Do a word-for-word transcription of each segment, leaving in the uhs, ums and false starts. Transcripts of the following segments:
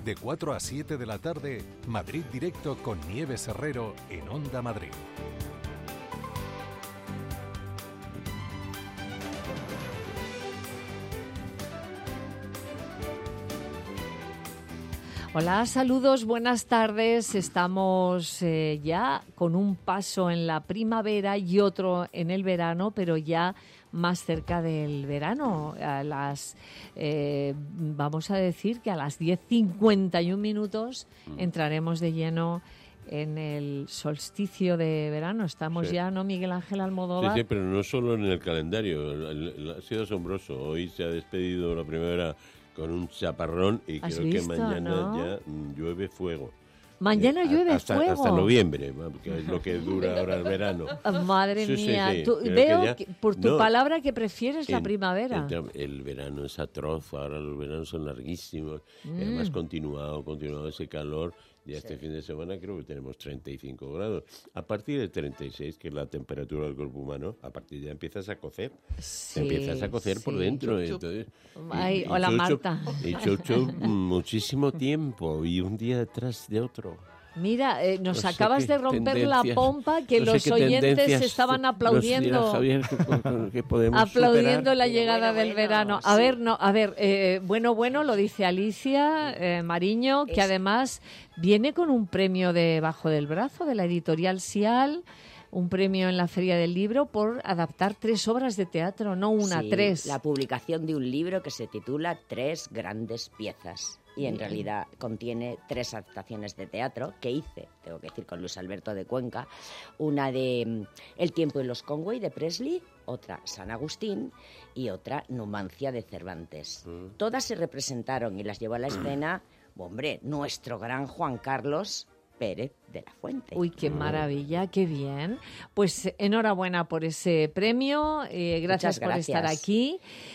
De cuatro a siete de la tarde, Madrid Directo con Nieves Herrero en Onda Madrid. Hola, saludos, buenas tardes. Estamos eh, ya con un paso en la primavera y otro en el verano, pero ya más cerca del verano. A las, eh, vamos a decir que a las diez cincuenta y un minutos entraremos de lleno en el solsticio de verano. Estamos Sí. ya, ¿no, Miguel Ángel Almodóvar? Sí, sí, pero no solo en el calendario. El- el- ha sido asombroso. Hoy se ha despedido la primavera con un chaparrón y ¿Has creo visto, que mañana no? ya mm, llueve fuego. Mañana Eh, llueve hasta, fuego. Hasta noviembre, ¿no? Que es lo que dura ahora el verano. Ah, madre Sí, sí, mía, sí. Tú- Creo veo que ya- que por tu No. palabra que prefieres la En- primavera. El, el verano es atroz, ahora los veranos son larguísimos. Mm. Y además continuado, continuado ese calor. Ya este fin de semana creo que tenemos treinta y cinco grados. A partir de treinta y seis, que es la temperatura del cuerpo humano, a partir de ya empiezas a cocer. Sí, empiezas a cocer por sí. dentro. Entonces, Ay, hola, chow, chow, Marta. Y chow, chow, muchísimo tiempo y un día detrás de otro. Mira, eh, nos No sé acabas qué de romper la tendencias- pompa que no sé los qué oyentes tendencias estaban nos dirá aplaudiendo. Javier, que, con- que podemos Aplaudiendo superar. la llegada Bueno, del bueno, verano. A sí. ver, no, a ver, eh, bueno, bueno, lo dice Alicia eh, Mariño, que Es- además viene con un premio debajo del brazo de la editorial Sial, un premio en la Feria del Libro por adaptar tres obras de teatro, no una, Sí, tres. La publicación de un libro que se titula Tres grandes piezas. Y en realidad contiene tres adaptaciones de teatro que hice, tengo que decir, con Luis Alberto de Cuenca. Una de mm, El tiempo y los Conway de Presley, otra San Agustín y otra Numancia de Cervantes. Todas se representaron y las llevó a la escena, hombre, nuestro gran Juan Carlos Pérez de la Fuente. Uy, qué maravilla, qué bien. Pues enhorabuena por ese premio, eh, gracias, Muchas por estar gracias. aquí.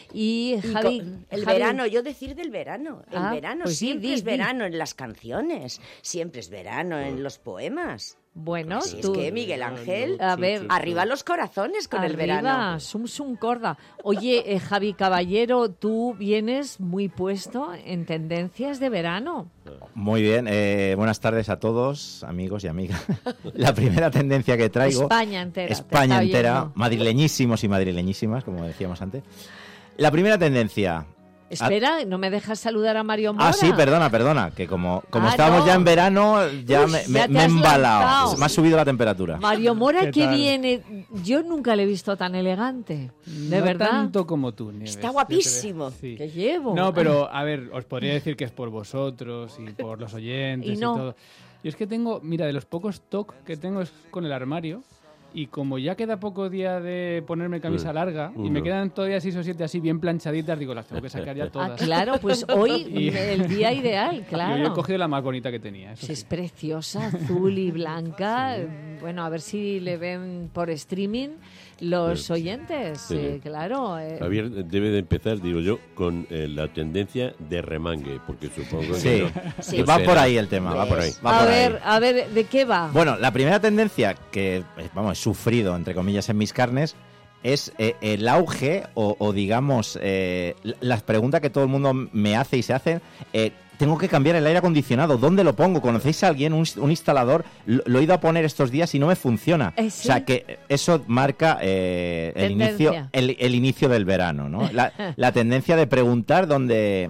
Y Y Javi, con- el Javi- verano, yo decir del verano. El Ah, verano pues sí, siempre di, es di. verano en las canciones, siempre es verano en los poemas. Bueno, Si es tú, que Miguel Ángel, a ver, arriba los corazones con el arriba, verano. sum sum corda. Oye, eh, Javi Caballero, tú vienes muy puesto en tendencias de verano. Muy bien, eh, buenas tardes a todos, amigos y amigas. La primera tendencia que traigo... España entera. te España está entera, oyendo. madrileñísimos y madrileñísimas, como decíamos antes. La primera tendencia... Espera, no me dejas saludar a Mario Mora. Ah, sí, perdona, perdona, que como, como Ah, estábamos no. ya en verano, ya Uy, me, ya me- te me he has embalado, lanzado. me ha subido la temperatura. Mario Mora, ¿Qué que tal? viene. Yo nunca le he visto tan elegante. De No verdad. tanto como tú, Nieves, Está yo guapísimo. creo. Sí. Que llevo. No, pero a ver, os podría decir que es por vosotros y por los oyentes Y y, no. todo. Yo es que tengo, mira, de los pocos toc que tengo es con el armario. Y como ya queda poco día de ponerme camisa Mm, larga y uno. me quedan todavía seis o siete así bien planchaditas, digo, las tengo que sacar ya Ah, todas. claro, pues hoy Y- el día ideal, claro. Yo, yo he cogido la más bonita que tenía. Eso Sí, es sí. preciosa, azul y blanca. Bueno, a ver si le ven por streaming los Sí. oyentes. Sí. eh, claro. eh. Javier debe de empezar, digo yo, con eh, la tendencia de remangue, porque supongo que Sí, no- Sí. y no va será. por ahí el tema, va por ahí. va a por ahí. ver, a ver, ¿de qué va? Bueno, la primera tendencia que, eh, vamos, he sufrido, entre comillas, en mis carnes, es eh, el auge o, o digamos, eh, l- las preguntas que todo el mundo me hace y se hacen. eh, tengo que cambiar el aire acondicionado, ¿dónde lo pongo? ¿Conocéis a alguien, un, un instalador? Lo, lo he ido a poner estos días y no me funciona. ¿Eh, sí? O sea, que eso marca eh, el, Tendencia. inicio, el, el inicio del verano, ¿no? La, la tendencia de preguntar dónde,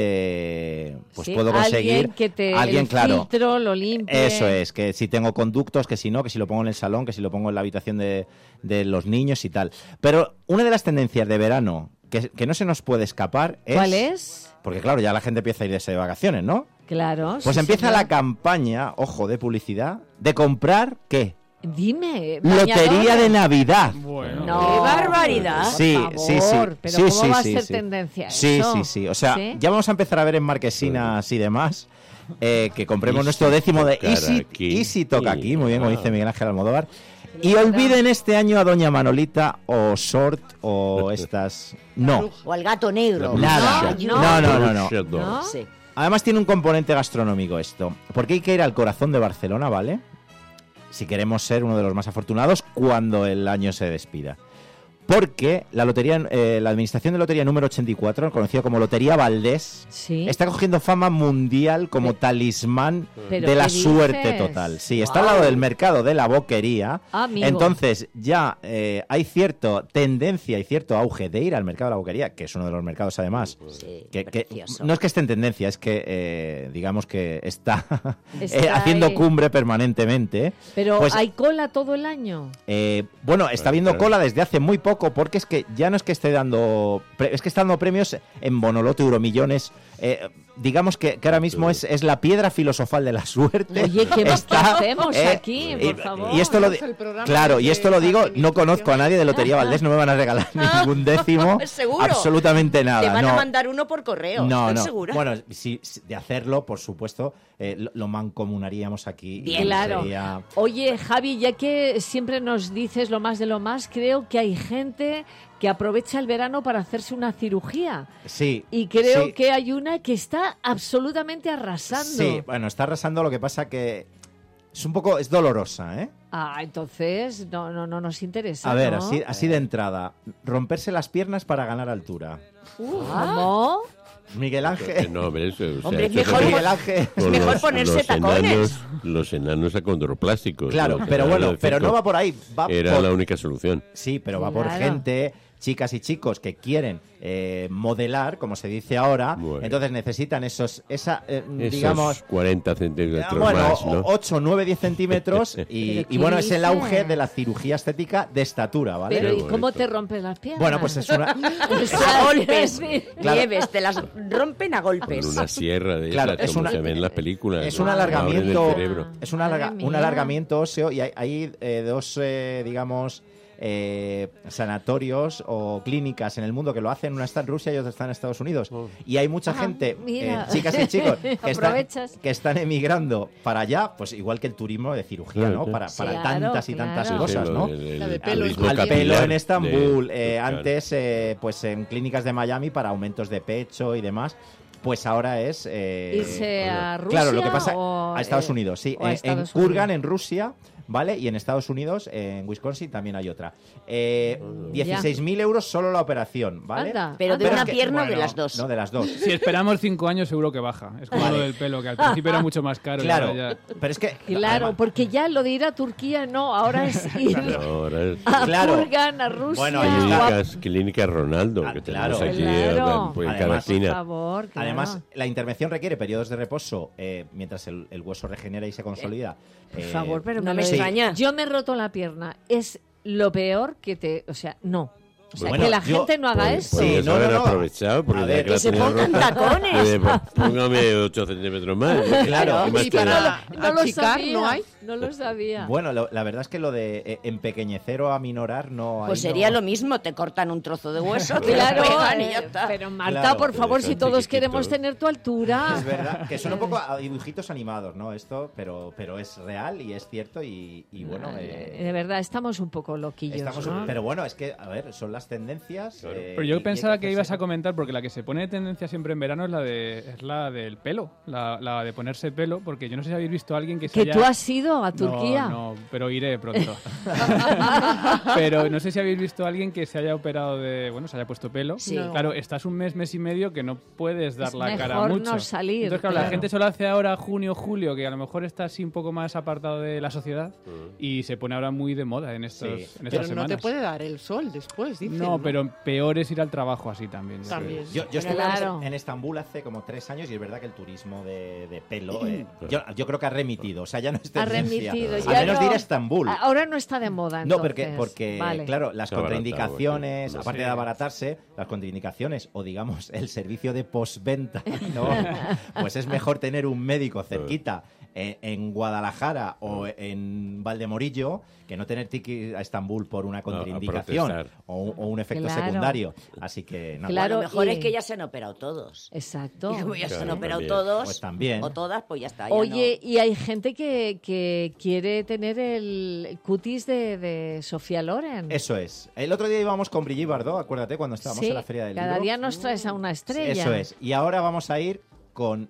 dónde pues Sí, puedo conseguir... alguien que te alguien, el claro. filtro lo limpie. Eso es, que si tengo conductos, que si no, que si lo pongo en el salón, que si lo pongo en la habitación de, de los niños y tal. Pero una de las tendencias de verano que, que no se nos puede escapar es... ¿Cuál es? Porque claro, ya la gente empieza a irse de vacaciones, ¿no? Claro. Pues sí, empieza señor. la campaña, ojo, de publicidad, de comprar, ¿qué? Dime. Lotería bañadores. de Navidad. Bueno, No. ¡Qué barbaridad! Por Sí, favor, sí, sí. Pero Sí, ¿cómo sí, va a sí, ser sí. tendencia Sí, eso? sí, sí. O sea, ¿Sí? ya vamos a empezar a ver en marquesinas y demás eh, que compremos Easy nuestro décimo de tocar Easy, aquí. Easy toca aquí, muy bien, como Ah. dice Miguel Ángel Almodóvar. Y olviden este año a Doña Manolita o Sort o estas... No, O al gato negro. nada. No, No, no, no, no. ¿No? Sí. Además tiene un componente gastronómico esto, porque hay que ir al corazón de Barcelona, ¿vale? Si queremos ser uno de los más afortunados cuando el año se despida. porque la lotería, eh, la Administración de Lotería número ochenta y cuatro, conocida como Lotería Valdés, Sí. está cogiendo fama mundial como talismán ¿Pero de la qué suerte dices? total. Sí, está al lado del mercado de la boquería. Ah, amigo. Entonces ya eh, hay cierta tendencia y cierto auge de ir al mercado de la boquería, que es uno de los mercados además, Sí, que, que precioso. no es que esté en tendencia, es que eh, digamos que está, eh, Está haciendo ahí. cumbre permanentemente. Pero Pues, hay cola todo el año. eh, bueno, está Claro, habiendo claro. cola desde hace muy poco, porque es que ya no es que esté dando, pre- es que está dando premios en Bonoloto, Euromillones. Eh, digamos que, que ahora mismo es, es la piedra filosofal de la suerte. Oye, ¿qué más Está, hacemos eh, aquí, y, por favor? y esto lo di- Es el programa claro, y de esto lo digo, no administración. conozco a nadie de Lotería Valdés, no me van a regalar ningún décimo, ¿Seguro? absolutamente nada. Te van no. a mandar uno por correo, No, estoy no. segura. Bueno, si, si- de hacerlo, por supuesto, eh, lo, lo mancomunaríamos aquí. Bien. y Claro. sería- Oye, Javi, ya que siempre nos dices lo más de lo más, creo que hay gente que aprovecha el verano para hacerse una cirugía. Sí. Y creo sí. que hay una que está absolutamente arrasando. Sí, bueno, está arrasando, lo que pasa que es un poco, es dolorosa, ¿eh? Ah, entonces no, no, no nos interesa. A ver, ¿no? así, así de entrada, romperse las piernas para ganar altura. ¿Cómo? Miguel Que Ángel. no, hombre, eso, o sea, Hombre, eso mejor se- Miguel Ángel. con mejor los- ponerse los tacones. Enanos, los enanos acondroplásticos. Claro, los pero enanos bueno, de pero circo. no va por ahí, va Era por... la única solución. Sí, pero va por Claro. gente, chicas y chicos que quieren eh, modelar, como se dice ahora, Bueno. entonces necesitan esos, esa, eh, Esos digamos, cuarenta centímetros ah, bueno, más, ¿no? ocho, nueve, diez centímetros y, ¿Pero y qué bueno, es el auge dices? de la cirugía estética de estatura, ¿vale? Pero ¿y bonito. cómo te rompes las piernas? Bueno, pues es una... O A sea, golpes, sí. Claro. Nieves, te las rompen a Con golpes. una sierra de Claro, esas, es como una- se ven en las películas. Es ¿no? un Abren el alargamiento, cerebro. es un, Madre alarga- mía. un alargamiento óseo y hay, hay, eh, dos, eh, digamos, eh, sanatorios o clínicas en el mundo que lo hacen. Una está en Rusia y otra está en Estados Unidos. Y hay mucha Ah, gente, mira. eh, chicas y chicos, que están, Aprovechas. que están emigrando para allá, pues igual que el turismo de cirugía, Claro, ¿no? claro. Para, para Claro, tantas y tantas claro. cosas, Sí, ¿no? el- el- La de el pelo turismo en Al Capilar. pelo en de- Estambul, de- eh, claro. antes eh, pues en clínicas de Miami para aumentos de pecho y demás, pues ahora es... eh, ¿Irse a Rusia Claro, lo que pasa o, a Estados eh, Unidos, sí. o a En, Estados en Kurgan, Unidos? en Rusia, ¿vale? Y en Estados Unidos, en Wisconsin, también hay otra. Eh, dieciséis mil euros solo la operación, ¿vale? Anda. Pero de Pero una es que- pierna o de bueno, las dos. No, de las dos. Si esperamos cinco años, seguro que baja. Es como Vale. lo del pelo, que al principio era mucho más caro. y Claro, ahora ya- pero es que... Claro, además- porque ya lo de ir a Turquía no, ahora es ir Ahora es- a Claro. Kurgan, a Rusia. Bueno, ahí o a- está. Clínicas, clínicas Ronaldo, Ah, que claro. tenemos aquí Claro. eh, pues, en Además, cada Por esquina. favor, claro. Además, la intervención requiere periodos de reposo eh, mientras el, el hueso regenera y se consolida. Por Eh, favor, pero no me me lo- extraña. Yo me he roto la pierna. Es lo peor que te... O sea, no. O sea, Bueno, que la yo- gente no haga Pues, eso. pues Sí, eso no, no, haber no. aprovechado, porque A ya ver, que la que se tenía pongan rota, tacones. eh, pues, póngame ocho centímetros más. Claro. ¿Qué más Y te da? para No lo achicar, sabía. ¿no hay? No lo sabía. Bueno, lo- la verdad es que lo de eh, empequeñecer o aminorar no... Pues ahí sería no- lo mismo, te cortan un trozo de hueso, te Claro, lo pegan y eh, ya está. pero Marta, Claro, por favor, son si todos chiquititos. queremos tener tu altura. Es verdad, que son un poco a dibujitos animados, ¿no? Esto, pero, pero es real y es cierto y, y bueno... Eh, eh, de verdad, estamos un poco loquillos, estamos- ¿no? Pero bueno, es que, a ver, son las tendencias... eh, Pero y- yo y pensaba hay que ibas a hacerse- comentar, porque la que se pone de tendencia siempre en verano es la de es la del pelo, la, la de ponerse pelo, porque yo no sé si habéis visto a alguien que se Que haya... tú has ido a Turquía. No, no, pero iré pronto. Pero no sé si habéis visto a alguien que se haya operado de... Bueno, se haya puesto pelo. Sí. No. Claro, estás un mes, mes y medio que no puedes dar Es la cara mejor mucho. no salir, Entonces, claro, claro. la gente solo hace ahora junio, julio, que a lo mejor está así un poco más apartado de la sociedad y se pone ahora muy de moda en, estos, Sí. en estas Pero no semanas. te puede dar el sol después, dicen. No, pero peor es ir al trabajo así también. yo También. Yo, yo estuve Claro. en Estambul hace como tres años y es verdad que el turismo de, de pelo, eh, yo, yo creo que ha remitido, o sea, ya no es Ha tendencia. remitido. Al ya menos no- de ir a Estambul. Ahora no está de moda, No, entonces. porque, porque Vale. claro, las Se ha abaratado, contraindicaciones, sí. aparte Sí. de abaratarse, las contraindicaciones o digamos el servicio de postventa, ¿no? Pues es mejor tener un médico cerquita eh, en Guadalajara o en Valdemorillo que no tener tiki a Estambul por una contraindicación protestar. o, un- o un efecto Claro. secundario. Así que nada. Claro. Lo mejor y- es que ya se han operado todos. Exacto. Y como ya se han Claro, operado también. todos, Pues también. o todas, pues ya está. ya Oye, y hay gente que, que quiere tener el cutis de, de Sofía Loren. Eso es. El otro día íbamos con Brigitte Bardot, acuérdate, cuando estábamos Sí, en la Feria del cada Libro. día nos traes a una estrella. Eso es. Y ahora vamos a ir con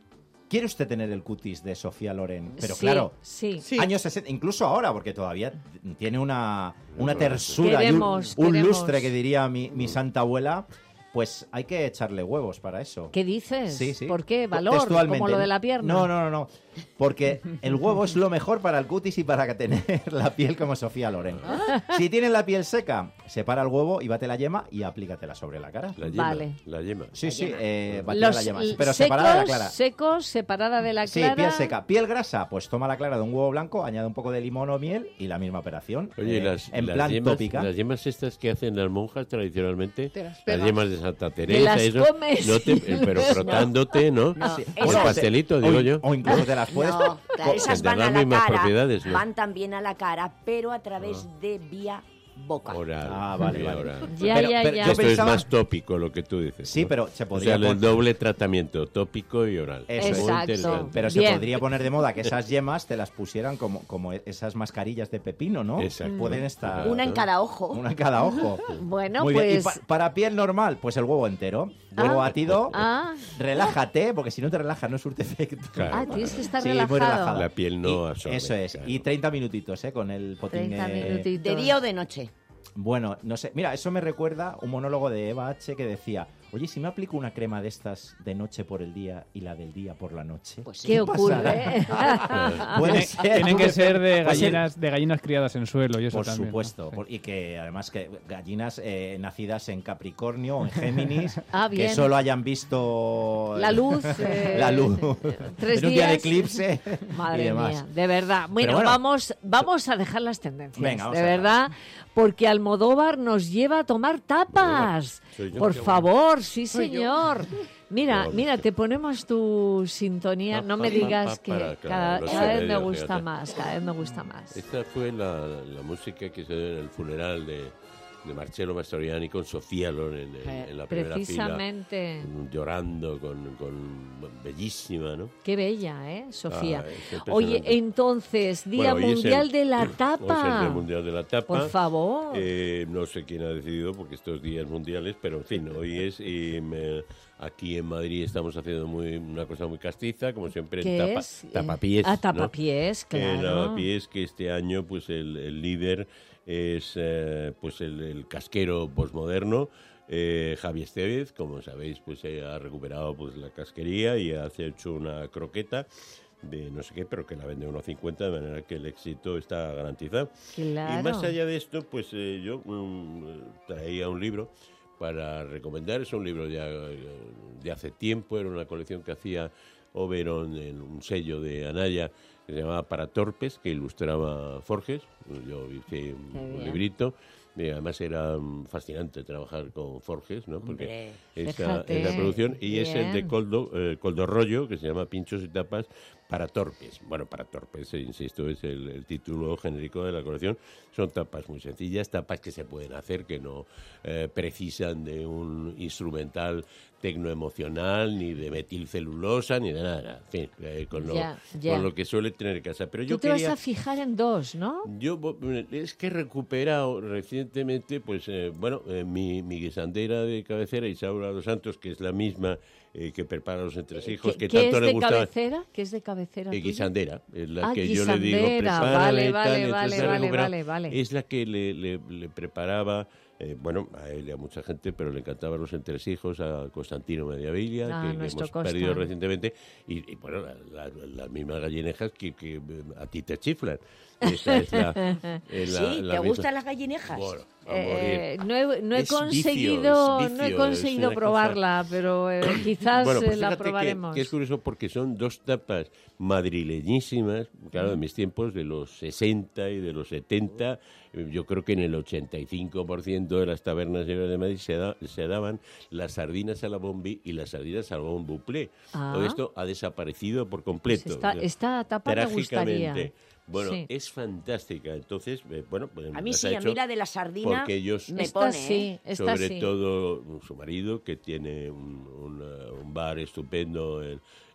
¿Quiere usted tener el cutis de Sofía Loren? Pero Sí, claro, sí. Sí. años sesenta, incluso ahora, porque todavía tiene una, una tersura Queremos, y un, un queremos. lustre, que diría mi, mi santa abuela. Pues hay que echarle huevos para eso. ¿Qué dices? Sí, sí. ¿Por qué? ¿Valor? Textualmente. ¿Como lo de la pierna? No, no, no, no. Porque el huevo es lo mejor para el cutis y para tener la piel como Sofía Loren. Si tienes la piel seca, separa el huevo y bate la yema y aplícatela sobre la cara. La yema. Vale. La yema. Sí, La sí, yema. eh, batir Los la yema. l- Pero secos, separada de la clara. secos, separada de la Sí, clara. piel seca. Piel grasa, pues toma la clara de un huevo blanco, añade un poco de limón o miel y la misma operación. Oye, eh, las, en las plan yemas, tópica. las yemas estas que hacen las monjas tradicionalmente, Te las las pegas. yemas de Santa Teresa, las eso, comes. no te- eh, pero frotándote, ¿no? No, O el esas- pastelito, o, digo in- yo. o incluso te las puedes... No, claro, co- esas tendrán van a las la mismas cara, propiedades, ¿no? van también a la cara, pero a través de vía boca. Oral. Ah, vale, vía vale. oral. Ya, Pero- ya, pero ya. yo Esto pensaba- es más tópico lo que tú dices. Sí, ¿no? pero se O podría sea, el pon- doble tratamiento, tópico y oral. Eso es. Muy Exacto. interesante. Pero se Bien. podría poner de moda que esas yemas te las pusieran como, como esas mascarillas de pepino, ¿no? Exacto. Pueden estar... Una en cada ojo. Una en cada ojo. Bueno, Muy bien. Y pues... pa- para piel normal, pues el huevo entero. Huevo Ah. batido. Ah, Relájate, porque si no te relajas no surte efecto. Claro. ah, tienes que estar Sí, muy relajado. relajada. La piel no Y- absorbe, Eso es. claro. Y treinta minutitos, ¿eh? Con el potín. treinta eh, minutitos. ¿De día o de noche? Bueno, no sé. Mira, eso me recuerda un monólogo de Eva H. que decía: oye, si me aplico una crema de estas de noche por el día y la del día por la noche. Pues sí. ¿Qué pasará? ocurre? Puede Tiene- ser. Tienen que ser de Puede ser- gallinas, de gallinas criadas en suelo y eso Por también, ¿no? supuesto, Sí. por- y que además que gallinas eh, nacidas en Capricornio o en Géminis, Ah, que bien. solo hayan visto La luz, eh, la luz tres en un día de días. eclipse y Madre demás. mía, de verdad. Bueno, bueno. vamos, vamos a dejar las tendencias, Venga, vamos de a verdad, porque Almodóvar nos lleva a tomar tapas. Soy yo, Por qué bueno. favor, sí señor. Mira, Qué mira, bonito. te ponemos tu sintonía. Pa, No pa, me pa, digas pa, que para, claro, cada, lo cada sé, vez me yo, gusta fíjate. más, cada vez me gusta más. Esta fue la, la música que se dio en el funeral de, de Marcello Mastroianni con Sofía Loren en, Eh, en la primera Precisamente. fila, llorando, con, con bellísima, ¿no? Qué bella, ¿eh, Sofía? Ah, es impresionante. Oye, entonces, Día Bueno, hoy es Mundial el- de la Hoy es el Tapa. Día Mundial de la Tapa. Por favor. Eh, no sé quién ha decidido, porque estos días mundiales, pero en fin, hoy es. Y me- aquí en Madrid estamos haciendo muy, una cosa muy castiza, como siempre, ¿Qué tapa, es? Eh, tapapiés. ah, ¿no? tapapiés, Eh, claro. tapapiés, que este año, pues el, el líder es eh, pues el, el casquero posmoderno. Eh, Javi Estevez, como sabéis, pues eh, ha recuperado pues la casquería y ha hecho una croqueta de no sé qué, pero que la vende a uno cincuenta, de manera que el éxito está garantizado. Claro. Y más allá de esto, pues eh, yo mm, traía un libro para recomendar. Es un libro ya eh, de hace tiempo, era una colección que hacía Oberon en un sello de Anaya que se llamaba Para Torpes, que ilustraba Forges. Yo hice un, Qué un bien. librito. Y además era mm, fascinante trabajar con Forges, ¿no? Porque Hombre, esa fíjate, es la producción. Y es el de bien. Coldo, eh, Coldo Rollo, que se llama Pinchos y Tapas para Torpes. Bueno, para Torpes, eh, insisto, es el, el título genérico de la colección. Son tapas muy sencillas, tapas que se pueden hacer, que no eh, precisan de un instrumental tecnoemocional, ni de metilcelulosa, ni de nada. En fin, eh, con, lo, Ya, ya. con lo que suele tener casa. Pero Tú yo te quería... vas a fijar en dos, ¿no? Yo bo- es que he recuperado recientemente, pues eh, bueno, eh, mi, mi guisandera de cabecera, Isaura dos Santos, que es la misma eh, que prepara los entresijos, ¿Qué, que qué tanto es le de gusta. cabecera? ¿Qué es de cabecera? Eh, tuya? guisandera, es la Ah, que yo le digo, guisandera, prepárale vale, y tal, vale, entonces vale, he vale, recuperado. vale, vale. Es la que le, le- le preparaba, eh, bueno, a él y a mucha gente, pero le encantaban los entresijos, a Constantino Mediavilla, Ah, que- que, nuestro hemos Costa. perdido recientemente, y, y, bueno, la- la- las mismas gallinejas que, que, eh, a ti te chiflan. Esa es la, es la- ¿Sí? la ¿Te misma- gustan las gallinejas? Bueno, a Eh, morir. no he, no he Es vicio, conseguido, es no he vicio, conseguido es una probarla, pero eh, quizás Bueno, pues eh, la fíjate que- probaremos. Que, es curioso porque son dos tapas madrileñísimas, claro, de mis tiempos, de los sesenta y de los setenta. Eh, Yo creo que en el ochenta y cinco por ciento de las tabernas de Madrid se, da- se daban las sardinas a la bombi y las sardinas al bon buplé. Ah. Todo esto ha desaparecido por Pues completo. esta, esta tapa me gustaría. Trágicamente. Bueno, Sí. es fantástica. Entonces, eh, bueno, pues A mí las sí, ha a hecho mí la de la sardina porque ellos me Esta pone, sí, ¿eh? esta sobre sí. todo su marido, que tiene un, un, uh, un bar estupendo en,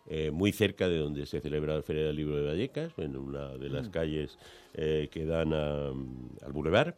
eh, muy cerca de donde se celebra la Feria del Libro de Vallecas, en una de las calles eh, que dan a, al Boulevard.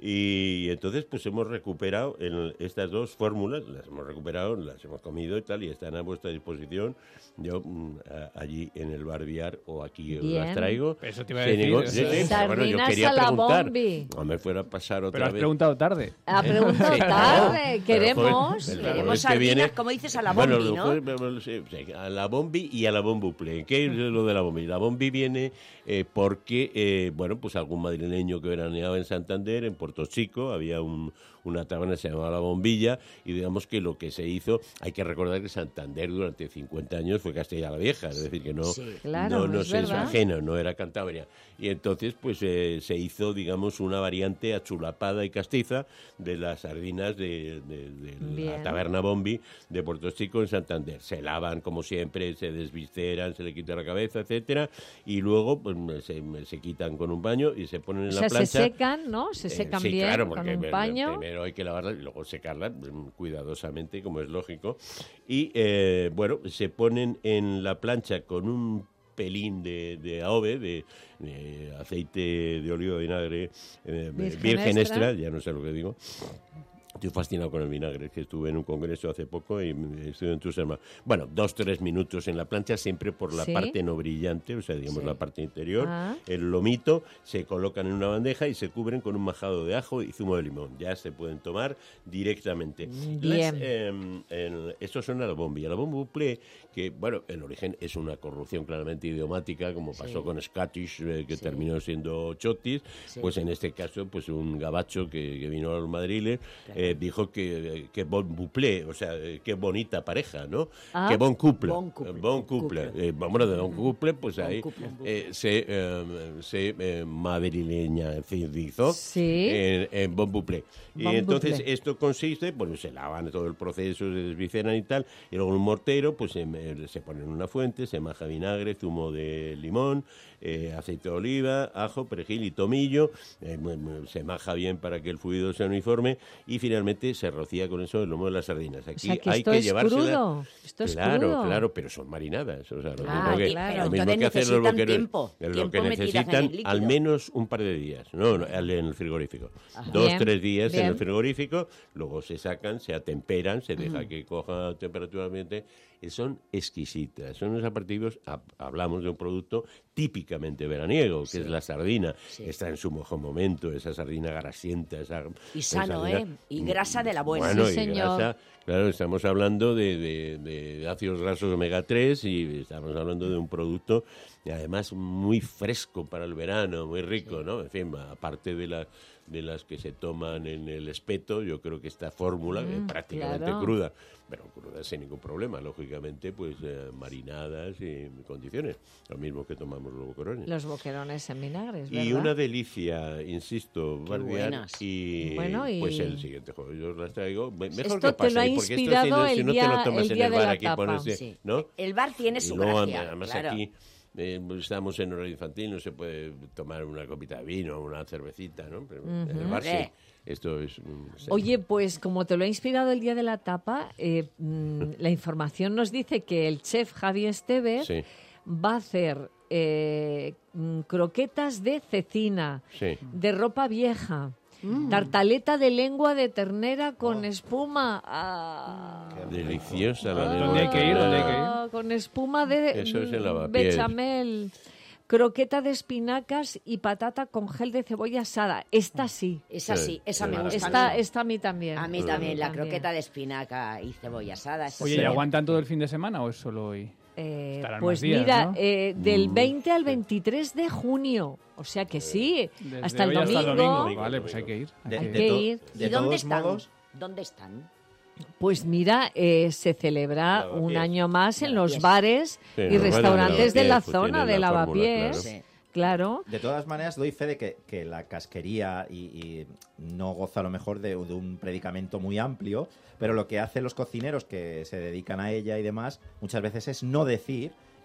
Y entonces pues hemos recuperado en estas dos fórmulas, las hemos recuperado, las hemos comido y tal, y están a vuestra disposición. Yo mm, a, allí en el Bar Viar o aquí os las traigo. Eso te iba a Sin decir. ningún- Sí. sí, sí, pero bueno, yo Sardinas quería a la preguntar. bombi. No me fuera a pasar otra Pero has vez. preguntado tarde. Ha preguntado Sí, tarde, pero, queremos. joder, el Queremos jueves que sardinas, viene- como dices, a la Bueno, bombi, los ¿no? jueves, bueno, sí, sí, a la bombi y a la bombuple. ¿Qué es lo de la bombi? La bombi viene eh, porque, eh, bueno, pues algún madrileño que veraneaba en Santander, en Puerto Chico, había un, una taberna que se llamaba La Bombilla, y digamos que lo que se hizo, hay que recordar que Santander durante cincuenta años fue Castilla la Vieja, es decir, que no, Sí. Claro, no, no es se es verdad. ajeno, no era Cantabria. Y entonces, pues eh, se hizo, digamos, una variante achulapada y castiza de las sardinas de, de- de la Bien. taberna Bombi de Puerto Chico en Santander. Se lavan, como siempre, se desvisceran, se le quita la cabeza, etcétera, y luego pues, se, se quitan con un paño y se ponen en O la sea, plancha. se secan, ¿no? Se Eh, secan sí, bien claro, con porque un me- paño. primero hay que lavarlas y luego secarlas mm, cuidadosamente, como es lógico. Y, eh, bueno, se ponen en la plancha con un pelín de, de aove, de, de aceite de oliva de vinagre, eh, Virgen virgen, extra. extra, ya no sé lo que digo. Estoy fascinado con el vinagre, que estuve en un congreso hace poco y me estoy entusiasmado. Bueno, dos, tres minutos en la plancha, siempre por la Sí. parte no brillante, o sea, digamos Sí. la parte interior. Ah. El lomito se colocan en una bandeja y se cubren con un majado de ajo y zumo de limón. Ya se pueden tomar directamente. Bien. Las, eh, el- estos son a la bombi. A la bombi buple, que, bueno, el origen es una corrupción claramente idiomática, como pasó Sí. con Scottish, eh, que Sí. terminó siendo Chotis. Sí. Pues en este caso, pues un gabacho que, que vino a los madriles eh, dijo que, que bon buple, o sea, eh, qué bonita pareja, ¿no? Ah. Que bon couple. Bon couple. Eh, Bon couple. Couple. Eh, bueno, de bon couple, pues Bon ahí couple. eh, se, eh, se eh, madrileñizó Sí. en, en bon buple. Y Bon entonces buple. esto consiste, bueno, se lavan todo el proceso, se desviceran y tal, y luego en un mortero, pues se, me- se pone en una fuente, se maja vinagre, zumo de limón, eh, aceite de oliva, ajo, perejil y tomillo, eh, mu- mu- se maja bien para que el fluido sea uniforme, y finalmente se rocía con eso el lomo de las sardinas. O Aquí sea, que hay esto que es llevársela. crudo. Esto es claro, crudo. claro, pero son marinadas. O sea, lo Ah, mismo que, claro. lo Pero mismo que entonces hacerlo lo que, necesitan tiempo, lo que tiempo metidas en el necesitan líquido. al menos un par de días, no, no, al- en el frigorífico. Dos, Bien, tres días en bien. el frigorífico, luego se sacan, se atemperan, se deja que coja temperatura ambiente, y son exquisitas. Son unos aperitivos, hab- hablamos de un producto típicamente veraniego, que es la sardina. Sí. Está en su mejor momento, esa sardina grasienta, esa... Y esa sano, sardina- ¿eh? Y grasa de la buena. Bueno, Sí, y señor. grasa, claro, estamos hablando de, de- de ácidos grasos omega tres y estamos hablando de un producto, y además, muy fresco para el verano, muy rico, ¿no? En fin, aparte de la de las que se toman en el espeto, yo creo que esta fórmula, que es prácticamente claro. cruda, pero cruda sin ningún problema, lógicamente, pues eh, marinadas y en condiciones, lo mismo que tomamos los boquerones. Los boquerones en vinagre, es Y verdad. una delicia, insisto, Qué barbear buenas. y, Bueno, y- pues el siguiente juego. Yo os las traigo. Me- Mejor Esto que te lo ha pase, porque esto inspirado si no, si el no te día- lo tomas el en día el de bar la aquí tapa. pones de- Sí. ¿no? El bar tiene Y su luego, gracia, además claro. aquí eh, pues estamos en horario infantil, no se puede tomar una copita de vino, una cervecita, ¿no? Pero en el bar sí. Hombre. Esto es... mm, sí. Oye, pues como te lo ha inspirado el día de la tapa, eh, mm, la información nos dice que el chef Javi Estevez Sí, va a hacer eh, mm, croquetas de cecina, sí. de ropa vieja, Mm. tartaleta de lengua de ternera con espuma. Ah, Deliciosa la ¿Dónde hay que ir? ¿Dónde hay que ir? ah, con espuma de Eso es en mm, Lavapiés. bechamel. Croqueta de espinacas y patata con gel de cebolla asada. Esta sí. Esa Sí, sí, esa sí, me sí. gusta. Esta, a mí. esta a mí también. A mí Sí. también, la También. croqueta de espinaca y cebolla asada. esa Oye, sí. ¿y aguantan todo el fin de semana o es solo hoy? Eh, Estarán pues más días, mira, ¿no? eh, del veinte al veintitrés de junio. O sea que sí, Desde hasta el hoy domingo. hasta el domingo. Domingo. Vale, pues hay que ir. hay De, que Hay ir. de que to- ir. de ¿Y dónde todos están? modos, ¿Dónde están? Pues mira, eh, se celebra Lavapiés. un año más en los Lavapiés. bares Sí, y los bares de restaurantes de la Lavapiés, pues, zona tienen de la fórmula, Lavapiés. claro. Sí. Claro. de todas maneras, doy fe de que, que la casquería y, y no goza a lo mejor de, de un predicamento muy amplio, pero lo que hacen los cocineros que se dedican a ella y demás, muchas veces es no decir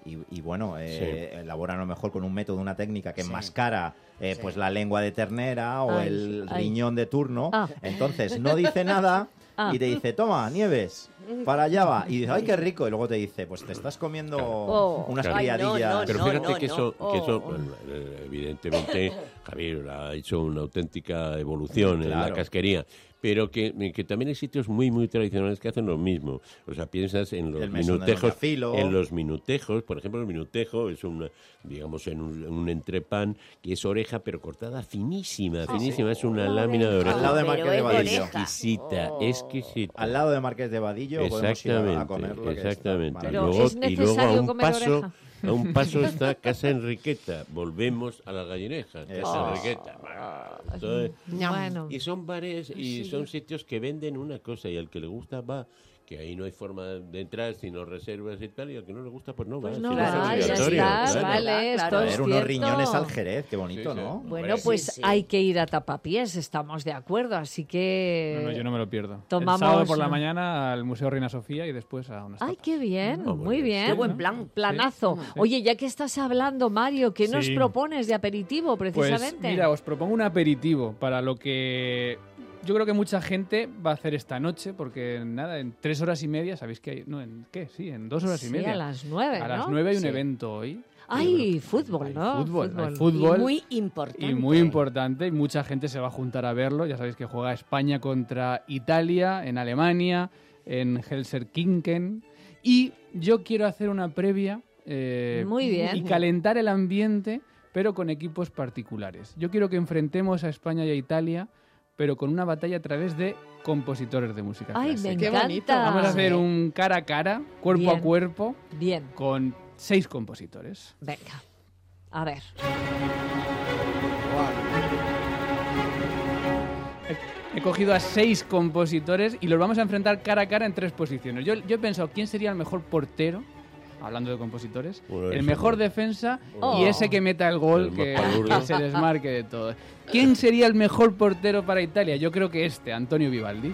y, y bueno, eh, Sí. elaboran a lo mejor con un método, una técnica que Sí. enmascara eh, Sí. pues la lengua de ternera o Ay, el ay. riñón de turno. Ah. Entonces no dice nada Ah. y te dice, toma, Nieves, para allá va. Y dices, ay, qué rico. Y luego te dice, pues te estás comiendo Oh. unas Claro. Ay, no, criadillas. no, Pero no, fíjate no, que no. eso, que eso Oh. bueno, eh, evidentemente, Javier ha hecho una auténtica evolución en la Claro. casquería, pero que, que también hay sitios muy, muy tradicionales que hacen lo mismo. O sea, piensas en los El mesón de minutejos, Doña Filo. en los minutejos, por ejemplo, el minutejo es un, digamos, en un, un entrepan que es oreja, pero cortada finísima, finísima, es una La lámina de oreja. oreja. Al lado de Pero Marqués de es Vadillo. oreja. Exquisita, Oh. exquisita. Al lado de Marqués de Vadillo podemos ir a- a Exactamente, comerlo. que está exactamente. Y Pero maravilloso. luego, ¿es y luego a necesario un comer paso, oreja? a un paso está Casa Enriqueta. Volvemos a las gallinejas. Casa Eso. Enriqueta. Entonces, Bueno, y son bares y son sitios que venden una cosa y al que le gusta va, que ahí no hay forma de entrar si no reservas y tal, y al que no le gusta pues no va. pues si no es va, ya obligatorio, está, claro. vale, Claro. esto A es ver, unos cierto. riñones al Jerez, qué bonito, Sí, sí. ¿no? Bueno, Hombre, pues sí, sí. hay que ir a Tapapiés, estamos de acuerdo, así que... No, no, yo no me lo pierdo. tomamos- El sábado por la mañana al Museo Reina Sofía y después a unas Ay, tapas. qué bien, Ah, muy muy bien. bien. Qué buen plan. Planazo. Sí. Oye, ya que estás hablando, Mario, ¿qué nos Sí. propones de aperitivo Pues precisamente? mira, os propongo un aperitivo para lo que yo creo que mucha gente va a hacer esta noche, porque nada, en tres horas y media, ¿sabéis qué hay? No, ¿en qué? Sí, en dos horas y Sí, media. a las nueve, A ¿no? las nueve hay un Sí. evento hoy. Ay, fútbol, Hay ¿no? fútbol, hay Y fútbol. muy importante. Y muy importante, y mucha gente se va a juntar a verlo. Ya sabéis que juega España contra Italia, en Alemania, en Helsinki. Y yo quiero hacer una previa eh, Muy bien. y calentar el ambiente, pero con equipos particulares. Yo quiero que enfrentemos a España y a Italia, pero con una batalla a través de compositores de música Ay, me clásica. Qué encanta. bonito. Vamos a hacer Sí. un cara a cara, cuerpo Bien. a cuerpo, Bien, con seis compositores. venga. A ver. He cogido a seis compositores y los vamos a enfrentar cara a cara en tres posiciones. Yo, yo he pensado, ¿quién sería el mejor portero? Hablando de compositores. Bueno, el ese mejor no. defensa Oh. y ese que meta el gol, El que, más palurdo. que se desmarque de todo. ¿Quién sería el mejor portero para Italia? Yo creo que este, Antonio Vivaldi.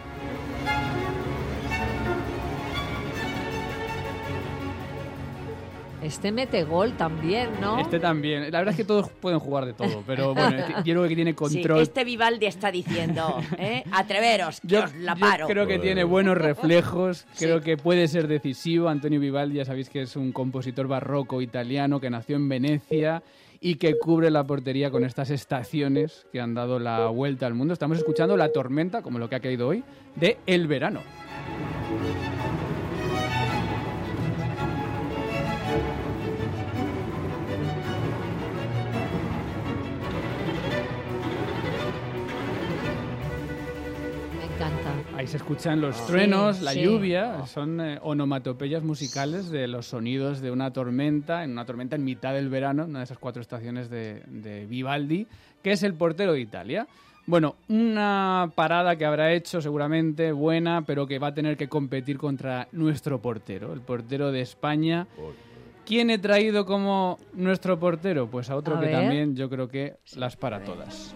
Este mete gol también, ¿no? Este también. La verdad es que todos pueden jugar de todo, pero bueno, yo creo que tiene Sí, control. este Vivaldi está diciendo, ¿eh? Atreveros, que Yo, os la yo paro. creo que Bueno. tiene buenos reflejos, Sí. creo que puede ser decisivo. Antonio Vivaldi, ya sabéis que es un compositor barroco italiano que nació en Venecia y que cubre la portería con estas estaciones que han dado la vuelta al mundo. Estamos escuchando La Tormenta, como lo que ha caído hoy, de El Verano. Me encanta. Ahí se escuchan los Sí, truenos, la sí. lluvia, son eh, onomatopeyas musicales de los sonidos de una tormenta, en una tormenta en mitad del verano, una de esas cuatro estaciones de, de Vivaldi, que es el portero de Italia. Bueno, una parada que habrá hecho seguramente buena, pero que va a tener que competir contra nuestro portero, el portero de España. ¿Quién he traído como nuestro portero? Pues a otro A que ver. también yo creo que las para todas.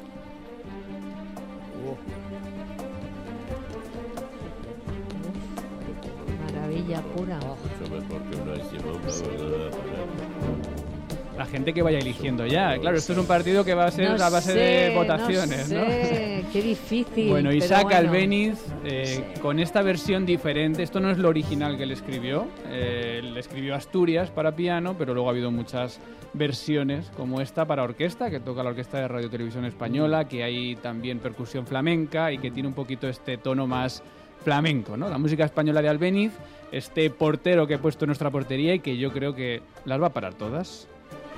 Maravilla pura. Mucho mejor que una Simón, la verdad, La gente que vaya eligiendo ya. Claro, esto es un partido que va a ser No a base sé, de votaciones, no ¿no? sé, qué difícil. Bueno, pero Isaac bueno. Albéniz, eh, Sí. con esta versión diferente, esto no es lo original que él escribió, eh, él escribió Asturias para piano, pero luego ha habido muchas versiones como esta para orquesta, que toca la Orquesta de Radio Televisión Española, que hay también percusión flamenca y que tiene un poquito este tono más flamenco, ¿no? La música española de Albéniz, este portero que he puesto en nuestra portería y que yo creo que las va a parar todas.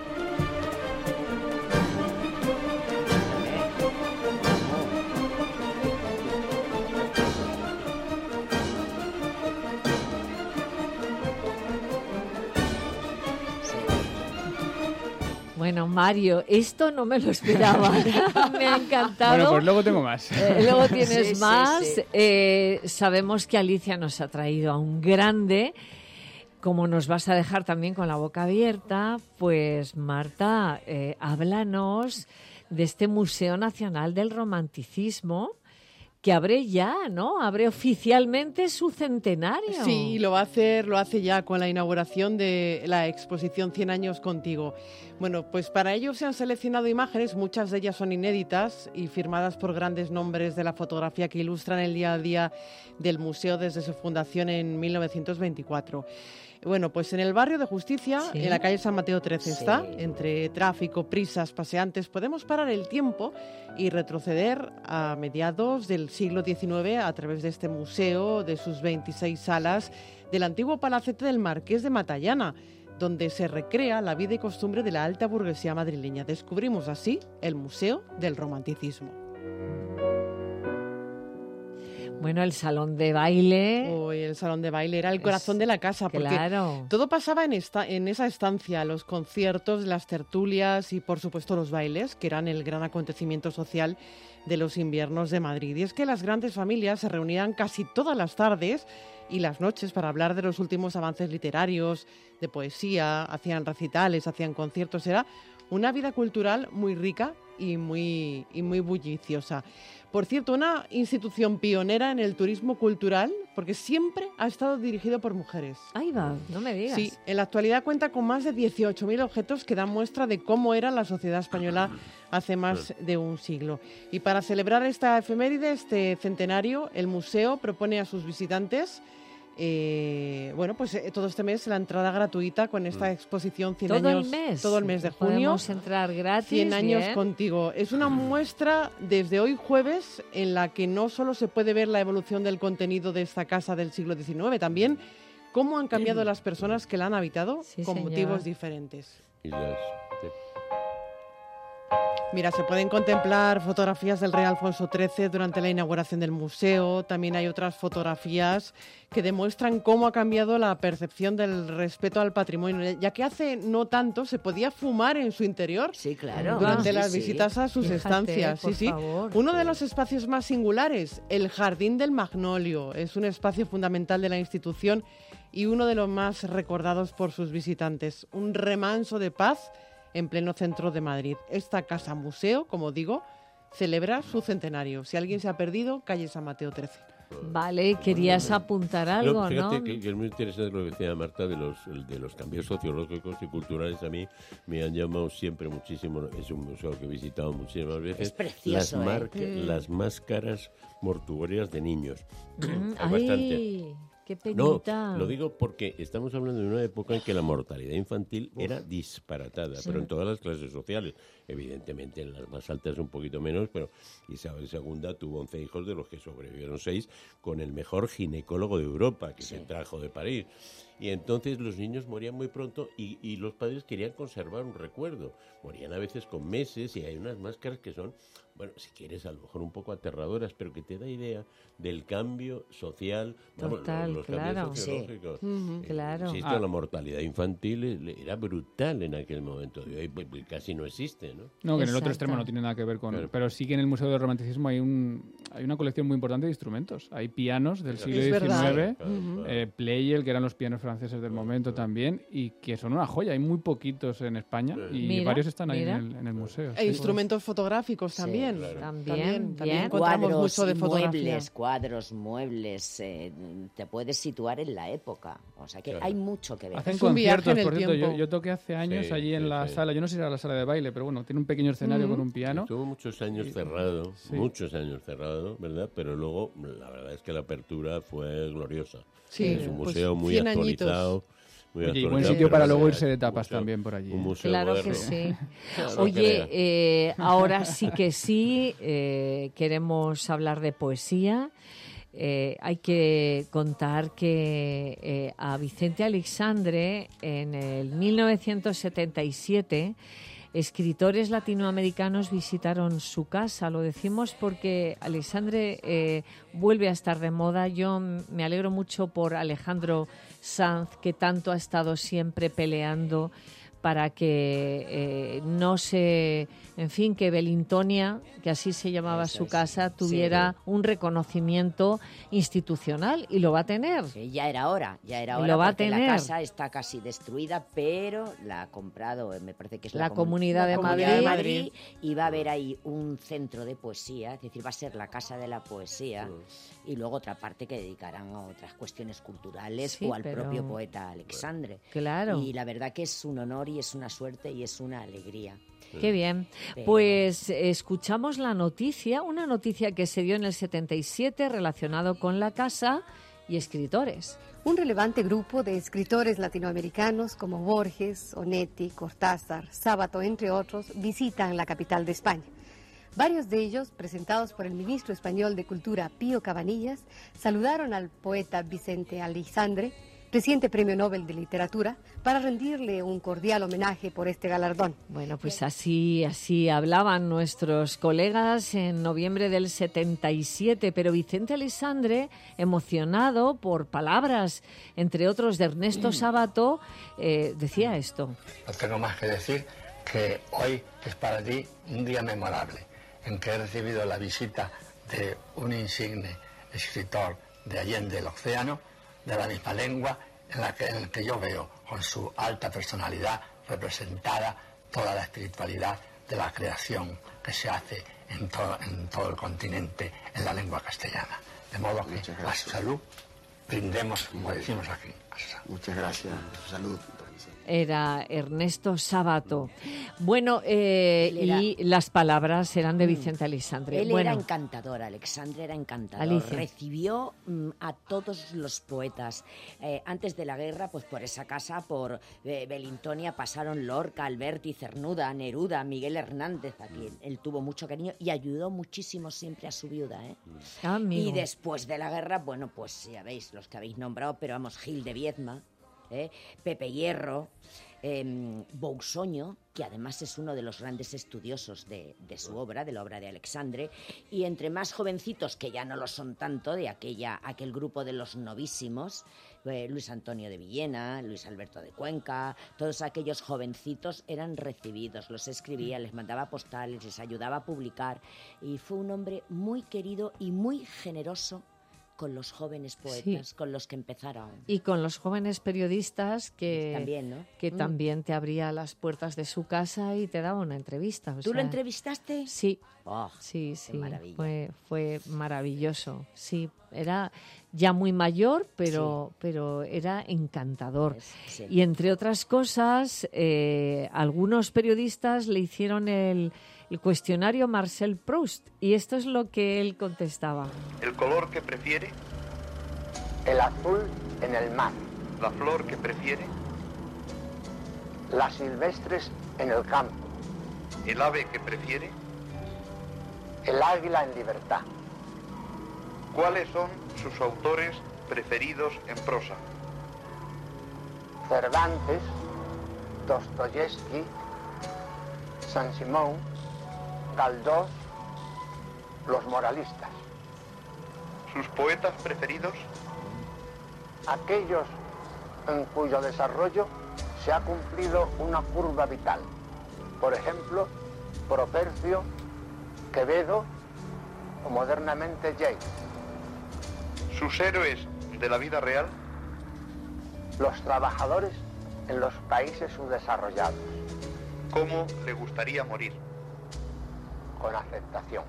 Bueno, Mario, esto no me lo esperaba. Me ha encantado. Bueno, pues luego tengo más. Eh, luego tienes Sí, sí, más. sí. Eh, sabemos que Alicia nos ha traído a un grande. Como nos vas a dejar también con la boca abierta, pues Marta, eh, háblanos de este Museo Nacional del Romanticismo que abre ya, ¿no? Abre oficialmente su centenario. Sí, lo va a hacer, lo hace ya con la inauguración de la exposición cien años contigo. Bueno, pues para ello se han seleccionado imágenes, muchas de ellas son inéditas y firmadas por grandes nombres de la fotografía que ilustran el día a día del museo desde su fundación en mil novecientos veinticuatro. Bueno, pues en el barrio de Justicia, ¿Sí? en la calle San Mateo trece Sí. está, entre tráfico, prisas, paseantes, podemos parar el tiempo y retroceder a mediados del siglo diecinueve a través de este museo, de sus veintiséis salas, del antiguo palacete del Marqués de Matallana, donde se recrea la vida y costumbre de la alta burguesía madrileña. Descubrimos así el Museo del Romanticismo. Bueno, el salón de baile. Hoy el salón de baile era el corazón de la casa, porque Claro. todo pasaba en, esta, en esa estancia, los conciertos, las tertulias y, por supuesto, los bailes, que eran el gran acontecimiento social de los inviernos de Madrid. Y es que las grandes familias se reunían casi todas las tardes y las noches para hablar de los últimos avances literarios, de poesía, hacían recitales, hacían conciertos. Era una vida cultural muy rica y muy, y muy bulliciosa. Por cierto, una institución pionera en el turismo cultural, porque siempre ha estado dirigido por mujeres. Ahí va, no me digas. Sí, en la actualidad cuenta con más de dieciocho mil objetos que dan muestra de cómo era la sociedad española hace más de un siglo. Y para celebrar esta efeméride, este centenario, el museo propone a sus visitantes Eh, bueno, pues eh, todo este mes la entrada gratuita con esta exposición cien todo años, el mes. todo el mes de junio. Podemos entrar gratis. cien años bien. contigo. Es una muestra desde hoy jueves en la que no solo se puede ver la evolución del contenido de esta casa del siglo diecinueve, también cómo han cambiado las personas que la han habitado Sí, con señor. motivos diferentes. Y las- Mira, se pueden contemplar fotografías del rey Alfonso trece durante la inauguración del museo. También hay otras fotografías que demuestran cómo ha cambiado la percepción del respeto al patrimonio, ya que hace no tanto se podía fumar en su interior Sí, claro. durante Sí, las sí. visitas a sus Fíjate, estancias. por Sí, sí. favor. Uno de los espacios más singulares, el Jardín del Magnolio, es un espacio fundamental de la institución y uno de los más recordados por sus visitantes. Un remanso de paz en pleno centro de Madrid. Esta casa museo, como digo, celebra su centenario. Si alguien se ha perdido, calle San Mateo trece. Vale, querías apuntar algo, No, fíjate ¿no? que, que es muy interesante lo que decía Marta de los, de los cambios sociológicos y culturales. A mí me han llamado siempre muchísimo, es un museo que he visitado muchísimas veces, Es precioso, las, ¿eh? marca- las máscaras mortuorias de niños. Mm, Hay bastante. Ay, qué No, penita. lo digo porque estamos hablando de una época en que la mortalidad infantil era disparatada, pero en todas las clases sociales. Evidentemente en las más altas un poquito menos, pero Isabel segunda tuvo once hijos, de los que sobrevivieron seis, con el mejor ginecólogo de Europa, que se trajo de París. Y entonces los niños morían muy pronto y, y los padres querían conservar un recuerdo. Morían a veces con meses y hay unas máscaras que son, bueno, si quieres, a lo mejor un poco aterradoras, pero que te da idea del cambio social, vamos, Total, los, los claro. cambios Sí. sociológicos. Eh, claro. Insisto, Ah. la mortalidad infantil eh, era brutal en aquel momento. De hoy pues, pues, casi no existe, ¿no? No, que en el otro Exacto. extremo no tiene nada que ver con... Claro. Pero sí que en el Museo del Romanticismo hay un hay una colección muy importante de instrumentos. Hay pianos del siglo Es verdad. diecinueve, Claro, claro. eh, Pleyel, que eran los pianos franceses del momento también, y que son una joya. Hay muy poquitos en España y Mira, varios están ahí en mira. el, en el museo. E sí. instrumentos fotográficos Sí, también. claro. También, también bien. encontramos Cuadros, mucho de fotografía. muebles, cuadros, muebles, eh, te puedes situar en la época. O sea que Claro. hay mucho que ver. Hacen Es un viaje conciertos, en el por cierto. Yo, tiempo. yo toqué hace años Sí, allí en sí, la sí. sala. Yo no sé si era la sala de baile, pero bueno, tiene un pequeño escenario con un piano. Estuvo muchos años cerrado, muchos años cerrado, ¿verdad? Pero luego la verdad es que la apertura fue gloriosa. Sí, Es un pues museo muy cien añitos. actualizado. Muy Oye, y buen actualizado, sitio pero para es luego un irse de tapas museo- también por allí. Un museo Claro moderno. que sí. No Oye, crea. eh, ahora sí que sí, eh, queremos hablar de poesía. Eh, hay que contar que eh, a Vicente Aleixandre en el mil novecientos setenta y siete escritores latinoamericanos visitaron su casa. Lo decimos porque Aleixandre eh, vuelve a estar de moda. Yo m- me alegro mucho por Alejandro Sanz, que tanto ha estado siempre peleando para que eh, no se, en fin, que Belintonia, que así se llamaba Eso su es. casa, tuviera Sí. un reconocimiento institucional, y lo va a tener. Sí, ya era hora, ya era hora, Lo va a porque tener. la casa está casi destruida, pero la ha comprado, eh, me parece que es la, La Comunidad de Comunidad de Madrid. Madrid, y va a haber ahí un centro de poesía, es decir, va a ser la Casa de la Poesía, y luego otra parte que dedicarán a otras cuestiones culturales Sí, o al pero- propio poeta Alexandre. Claro. Y la verdad que es un honor y es una suerte y es una alegría. Qué bien. Pero- Pues eh, escuchamos la noticia, una noticia que se dio en el setenta y siete relacionado con la casa y escritores. Un relevante grupo de escritores latinoamericanos como Borges, Onetti, Cortázar, Sábato, entre otros, visitan la capital de España. Varios de ellos, presentados por el ministro español de Cultura Pío Cabanillas, saludaron al poeta Vicente Aleixandre, reciente Premio Nobel de Literatura, para rendirle un cordial homenaje por este galardón. Bueno, pues así, así hablaban nuestros colegas en noviembre del setenta y siete, pero Vicente Aleixandre, emocionado por palabras, entre otros de Ernesto Sábato, eh, decía esto. No tengo más que decir que hoy es para ti un día memorable, en que he recibido la visita de un insigne escritor de Allende el Océano, de la misma lengua, en la que, en el que yo veo con su alta personalidad representada toda la espiritualidad de la creación que se hace en todo, en todo el continente en la lengua castellana. De modo que a su salud brindemos, como decimos aquí, a su salud. Muchas gracias. Salud. Era Ernesto Sábato. Bueno, eh, Él era- y las palabras eran de Vicente Aleixandre. Él bueno, era encantador, Alexandre era encantador. Alicia. Recibió mm, a todos los poetas. Eh, antes de la guerra, pues por esa casa, por eh, Belintonia, pasaron Lorca, Alberti, Cernuda, Neruda, Miguel Hernández, a quien él tuvo mucho cariño y ayudó muchísimo siempre a su viuda. ¿eh? amigo. Y después de la guerra, bueno, pues ya veis los que habéis nombrado, pero vamos, Gil de Viedma, ¿eh? Pepe Hierro, eh, Bousoño, que además es uno de los grandes estudiosos de, de su obra, de la obra de Alexandre, y entre más jovencitos, que ya no lo son tanto, de aquella, aquel grupo de los novísimos, eh, Luis Antonio de Villena, Luis Alberto de Cuenca, todos aquellos jovencitos eran recibidos, los escribía, les mandaba postales, les ayudaba a publicar, y fue un hombre muy querido y muy generoso con los jóvenes poetas, Sí. con los que empezaron. Y con los jóvenes periodistas que También, ¿no? que Mm. también te abría las puertas de su casa y te daba una entrevista. o ¿Tú lo sea, entrevistaste? Sí, Oh, sí, qué sí. maravilla. Fue, fue maravilloso. Sí, era ya muy mayor, pero, pero era encantador. Es- sí. Y entre otras cosas, eh, algunos periodistas le hicieron el, el cuestionario Marcel Proust, y esto es lo que él contestaba. ¿El color que prefiere? El azul en el mar, ¿La flor que prefiere? las silvestres en el campo, ¿El ave que prefiere? el águila en libertad. ¿Cuáles son sus autores preferidos en prosa? Cervantes, Dostoyevsky, Saint-Simon, Galdós, los moralistas. ¿Sus poetas preferidos? Aquellos en cuyo desarrollo se ha cumplido una curva vital. Por ejemplo, Propercio, Quevedo o modernamente James. ¿Sus héroes de la vida real? Los trabajadores en los países subdesarrollados, ¿Cómo le gustaría morir? con aceptación.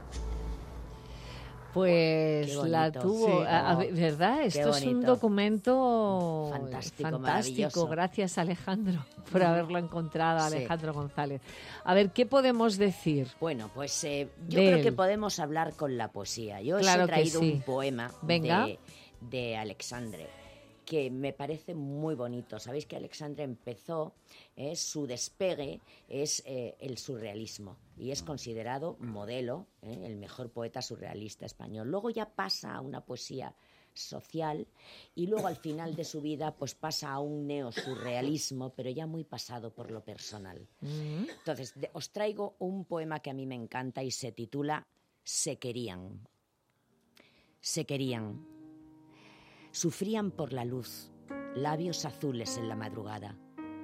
Pues Qué bonito. la tuvo, Sí, a- a no. ver, ¿verdad? Esto es un bonito. documento Fantástico, fantástico. maravilloso. Gracias, Alejandro, por haberlo encontrado, Sí. Alejandro González. A ver, ¿qué podemos decir? Bueno, pues eh, yo De creo él. que podemos hablar con la poesía. Yo Claro os que he traído sí. un poema Venga. de, de Alexandre que me parece muy bonito. Sabéis que Alexandre empezó, eh, su despegue es eh, el surrealismo y es considerado modelo, eh, el mejor poeta surrealista español. Luego ya pasa a una poesía social y luego al final de su vida pues pasa a un neosurrealismo, pero ya muy pasado por lo personal. Mm. Entonces, de- os traigo un poema que a mí me encanta y se titula Se querían. Se querían. Sufrían por la luz, labios azules en la madrugada.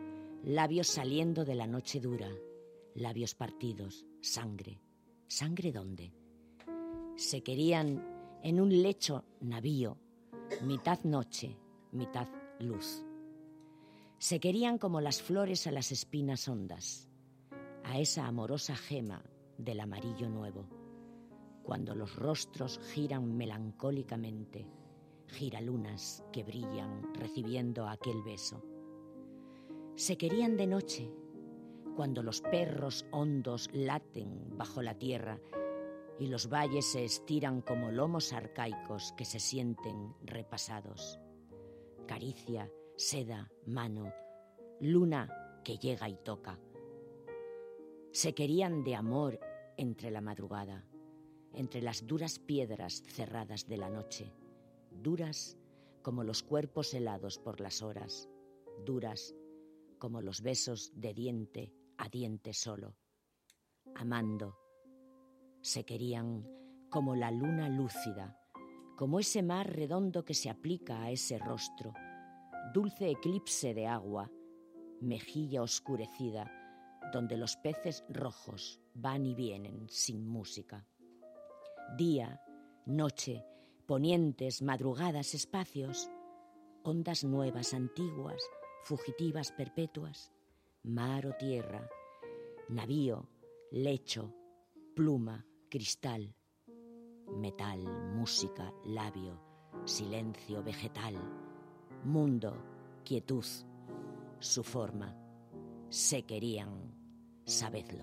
labios saliendo de la noche dura, labios partidos, sangre. ¿Sangre dónde? Se querían en un lecho navío, mitad noche, mitad luz. Se querían como las flores a las espinas hondas, a esa amorosa gema del amarillo nuevo, cuando los rostros giran melancólicamente, giralunas que brillan recibiendo aquel beso. Se querían de noche, cuando los perros hondos laten bajo la tierra y los valles se estiran como lomos arcaicos que se sienten repasados. Caricia, seda, mano, luna que llega y toca. Se querían de amor entre la madrugada, entre las duras piedras cerradas de la noche, duras como los cuerpos helados por las horas, duras como los besos de diente a diente solo, amando. Se querían como la luna lúcida, como ese mar redondo que se aplica a ese rostro, dulce eclipse de agua, mejilla oscurecida, donde los peces rojos van y vienen sin música. Día, noche, ponientes, madrugadas, espacios, ondas nuevas, antiguas, fugitivas, perpetuas, mar o tierra, navío, lecho, pluma, cristal, metal, música, labio, silencio, vegetal, mundo, quietud, su forma. Se querían, sabedlo.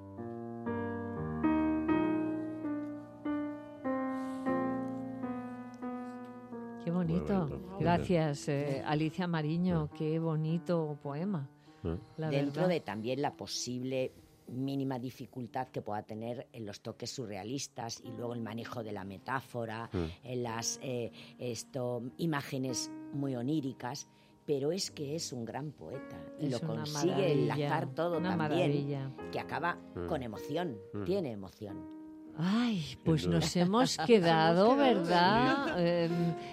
Qué bonito. bonito. Gracias, eh, Alicia Mariño. Qué bonito poema. La Dentro verdad. de también la posible mínima dificultad que pueda tener en los toques surrealistas y luego el manejo de la metáfora, Mm. en las eh, esto, imágenes muy oníricas, pero es que es un gran poeta y Es lo una consigue maravilla, enlazar todo una también, maravilla. que acaba Mm. con emoción, Mm. tiene emoción. Ay, pues duda. nos hemos quedado, ¿verdad? Eh,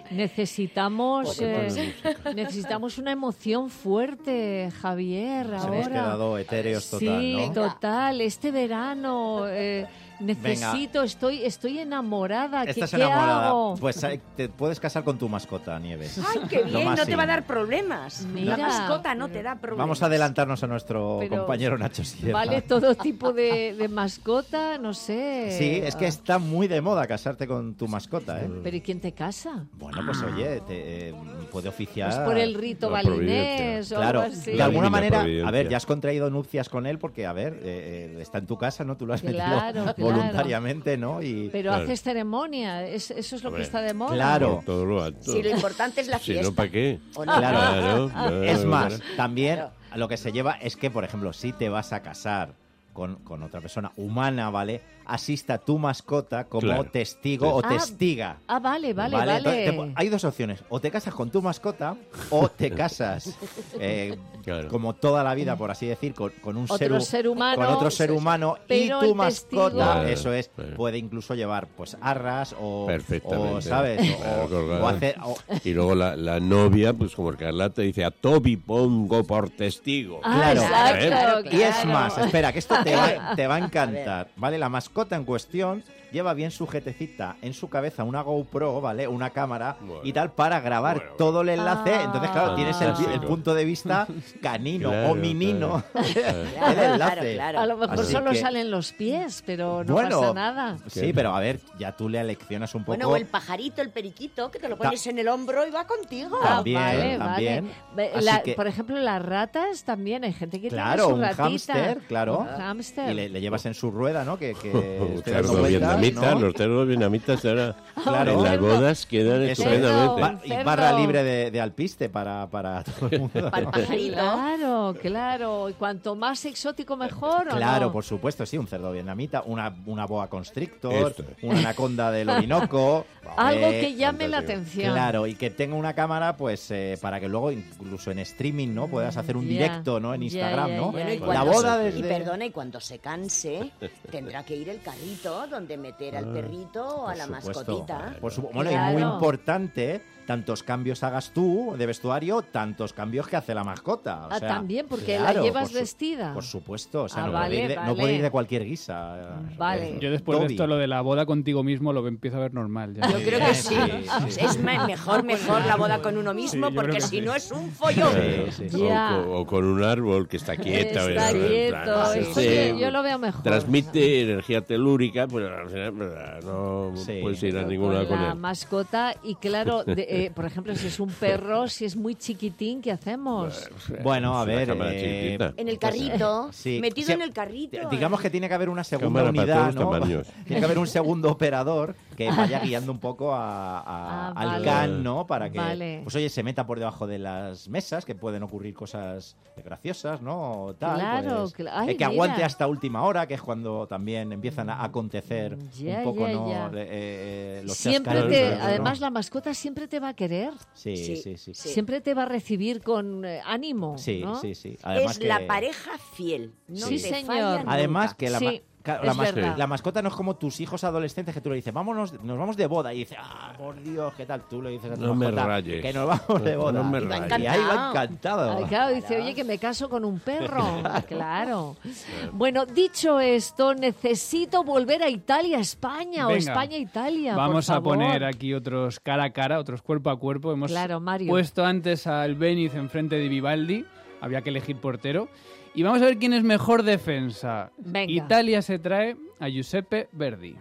necesitamos Podemos. eh, necesitamos una emoción fuerte, Javier, Nos ahora. hemos quedado etéreos total, Sí, ¿no? total. Este verano eh, necesito, estoy estoy enamorada. ¿Qué, Estás qué enamorada. hago? Pues eh, te puedes casar con tu mascota, Nieves. ¡Ay, qué Lo bien! más No te va a sí. dar problemas. Mira. La mascota no te da problemas. Vamos a adelantarnos a nuestro Pero compañero Nacho Sierra. Vale todo tipo de, de mascota, no sé. Sí, es que está muy de moda casarte con tu mascota, ¿eh? Pero ¿y quién te casa? Bueno, pues oye, te, eh, puede oficiar... Pues por el rito La balinés o Claro, algo así. de alguna Divina manera, providencia. a ver, ya has contraído nupcias con él porque, a ver, eh, eh, está en tu casa, ¿no? Tú lo has Claro, metido claro. voluntariamente, ¿no? Y Pero Claro. haces ceremonia, es- eso es lo Hombre, que está de moda. claro. Por todo lo alto. Si lo importante es la Si fiesta. no, ¿para qué? ¿O no? Claro. Claro, es claro, más, claro. también Claro. lo que se lleva es que, por ejemplo, si te vas a casar con, con otra persona humana, ¿vale? Asista tu mascota como Claro. testigo Sí. o Ah, testiga. Ah, vale, vale, vale. Entonces, te- hay dos opciones. O te casas con tu mascota o te casas eh, Claro. como toda la vida, por así decir, con, con un Otro ser, hu- ser humano, con otro ser humano y pero tu el mascota, testigo- eso es, Claro. puede incluso llevar pues arras o, Perfectamente. o, ¿sabes? O- Claro, o, colgado. hacer... o- Y luego la, la novia, pues como Escarlata, dice: a Toby pongo por testigo. Ah, Claro. exacto, Claro, Y es claro. más, espera, que esto te va, te va a encantar, ¿vale? La mascota en cuestión lleva bien sujetecita en su cabeza una GoPro, ¿vale? Una cámara Bueno. y tal para grabar Bueno, bueno. todo el enlace. Ah. Entonces, claro, tienes el, Fantástico. el punto de vista canino Claro, o minino del Claro, enlace. claro, A lo mejor Así solo que- salen los pies, pero no Bueno, pasa nada. Sí, pero a ver, ya tú le aleccionas un poco. Bueno, o el pajarito, el periquito, que te lo pones en el hombro y va contigo. Ah, También, vale, también. vale. Así La- que- Por ejemplo, las ratas también. Hay gente que Claro, tiene su un ratita. hámster, claro. Un hámster. Y le, le llevas en su rueda, ¿no? Que, que Un esté dando cerdo vueltas, vietnamita, ¿no? los cerdos vietnamitas ahora Claro. en las Cerdo. bodas quedan Eso es. estupendamente. Ba- y Cerdo. barra libre de, de alpiste para, para todo el mundo. Para el pajarito. Claro, claro. Y cuanto más exótico, mejor. ¿o Claro, no? por supuesto, sí, un cerdo vietnamita, una, una boa constrictor, Esto es. una anaconda del Orinoco. Algo eh, que llame la fantástico. atención. Claro, y que tenga una cámara, pues, eh, para que luego, incluso en streaming, ¿no? Puedas hacer un Ya, directo, ¿no? En ya, Instagram, ya, ¿no? ya, Bueno, y ya. La cuando boda se- desde... Y perdona, y cuando se canse, tendrá que ir el carrito donde meter al perrito o a Por la supuesto. mascotita. Por su- Bueno, y Claro. muy importante tantos cambios hagas tú de vestuario, tantos cambios que hace la mascota. O ah, sea, también, porque claro, la llevas por su, vestida. Por supuesto, o sea, ah, no, vale, puede ir de, vale. no puede ir de cualquier guisa. Vale. Yo después Toby. de esto, lo de la boda contigo mismo, lo empiezo a ver normal. Ya. Yo creo que sí. Sí, sí. Es me- mejor, mejor la boda con uno mismo, Sí, yo porque creo que si sí. no es un follón. Sí, sí. O, Ya. con, o con un árbol que está quieto. Está ¿verdad? quieto. Sí, Esto sí. yo, yo lo veo mejor. Transmite energía telúrica, pero al final ¿verdad? no Sí. puedes ir a Pero ninguna con con la él. mascota y claro, de, eh, por ejemplo, si es un perro, si es muy chiquitín, ¿qué hacemos? Bueno, a Una ver, cámara eh, chiquitita. En el carrito, Sí. metido Sí, en el carrito. Digamos que tiene que haber una segunda Cámara para unidad, todos ¿no? tamaños. Tiene que haber un segundo operador que vaya guiando un poco a, a- Ah, al vale. can, ¿no? Para que, Vale. pues oye, se meta por debajo de las mesas, que pueden ocurrir cosas graciosas, ¿no? O tal, Claro, pues, cla- ay, eh, que aguante mira. hasta última hora, que es cuando también empiezan a acontecer Ya, un poco, ya, ¿no? ya. Eh, eh, los Siempre chascarrillos, te, ¿no? además la mascota siempre te va a querer. Sí, sí, Sí, sí. Sí, sí. Siempre te va a recibir con eh, ánimo. sí, ¿no? sí, sí. Además Es que- la pareja fiel. No Sí, te señor. falla nunca. Además que la, Sí, ma- claro, es la, mas- verdad. la mascota no es como tus hijos adolescentes que tú le dices, vámonos, nos vamos de boda y dice, ah, por Dios, ¿qué tal? Tú le dices a tu No me mascota rayes. que nos vamos de No, boda. no me y, va rayes. y ahí va encantado. Ay, claro, dice, oye, que me caso con un perro. Claro. Bueno, dicho esto, necesito volver a Italia, España, o Venga, España, Italia. por Vamos a favor. poner aquí otros cara a cara, otros cuerpo a cuerpo. Hemos Claro, Mario. puesto antes al Beniz enfrente de Vivaldi. Había que elegir portero. Y vamos a ver quién es mejor defensa. Venga. Italia se trae a Giuseppe Verdi.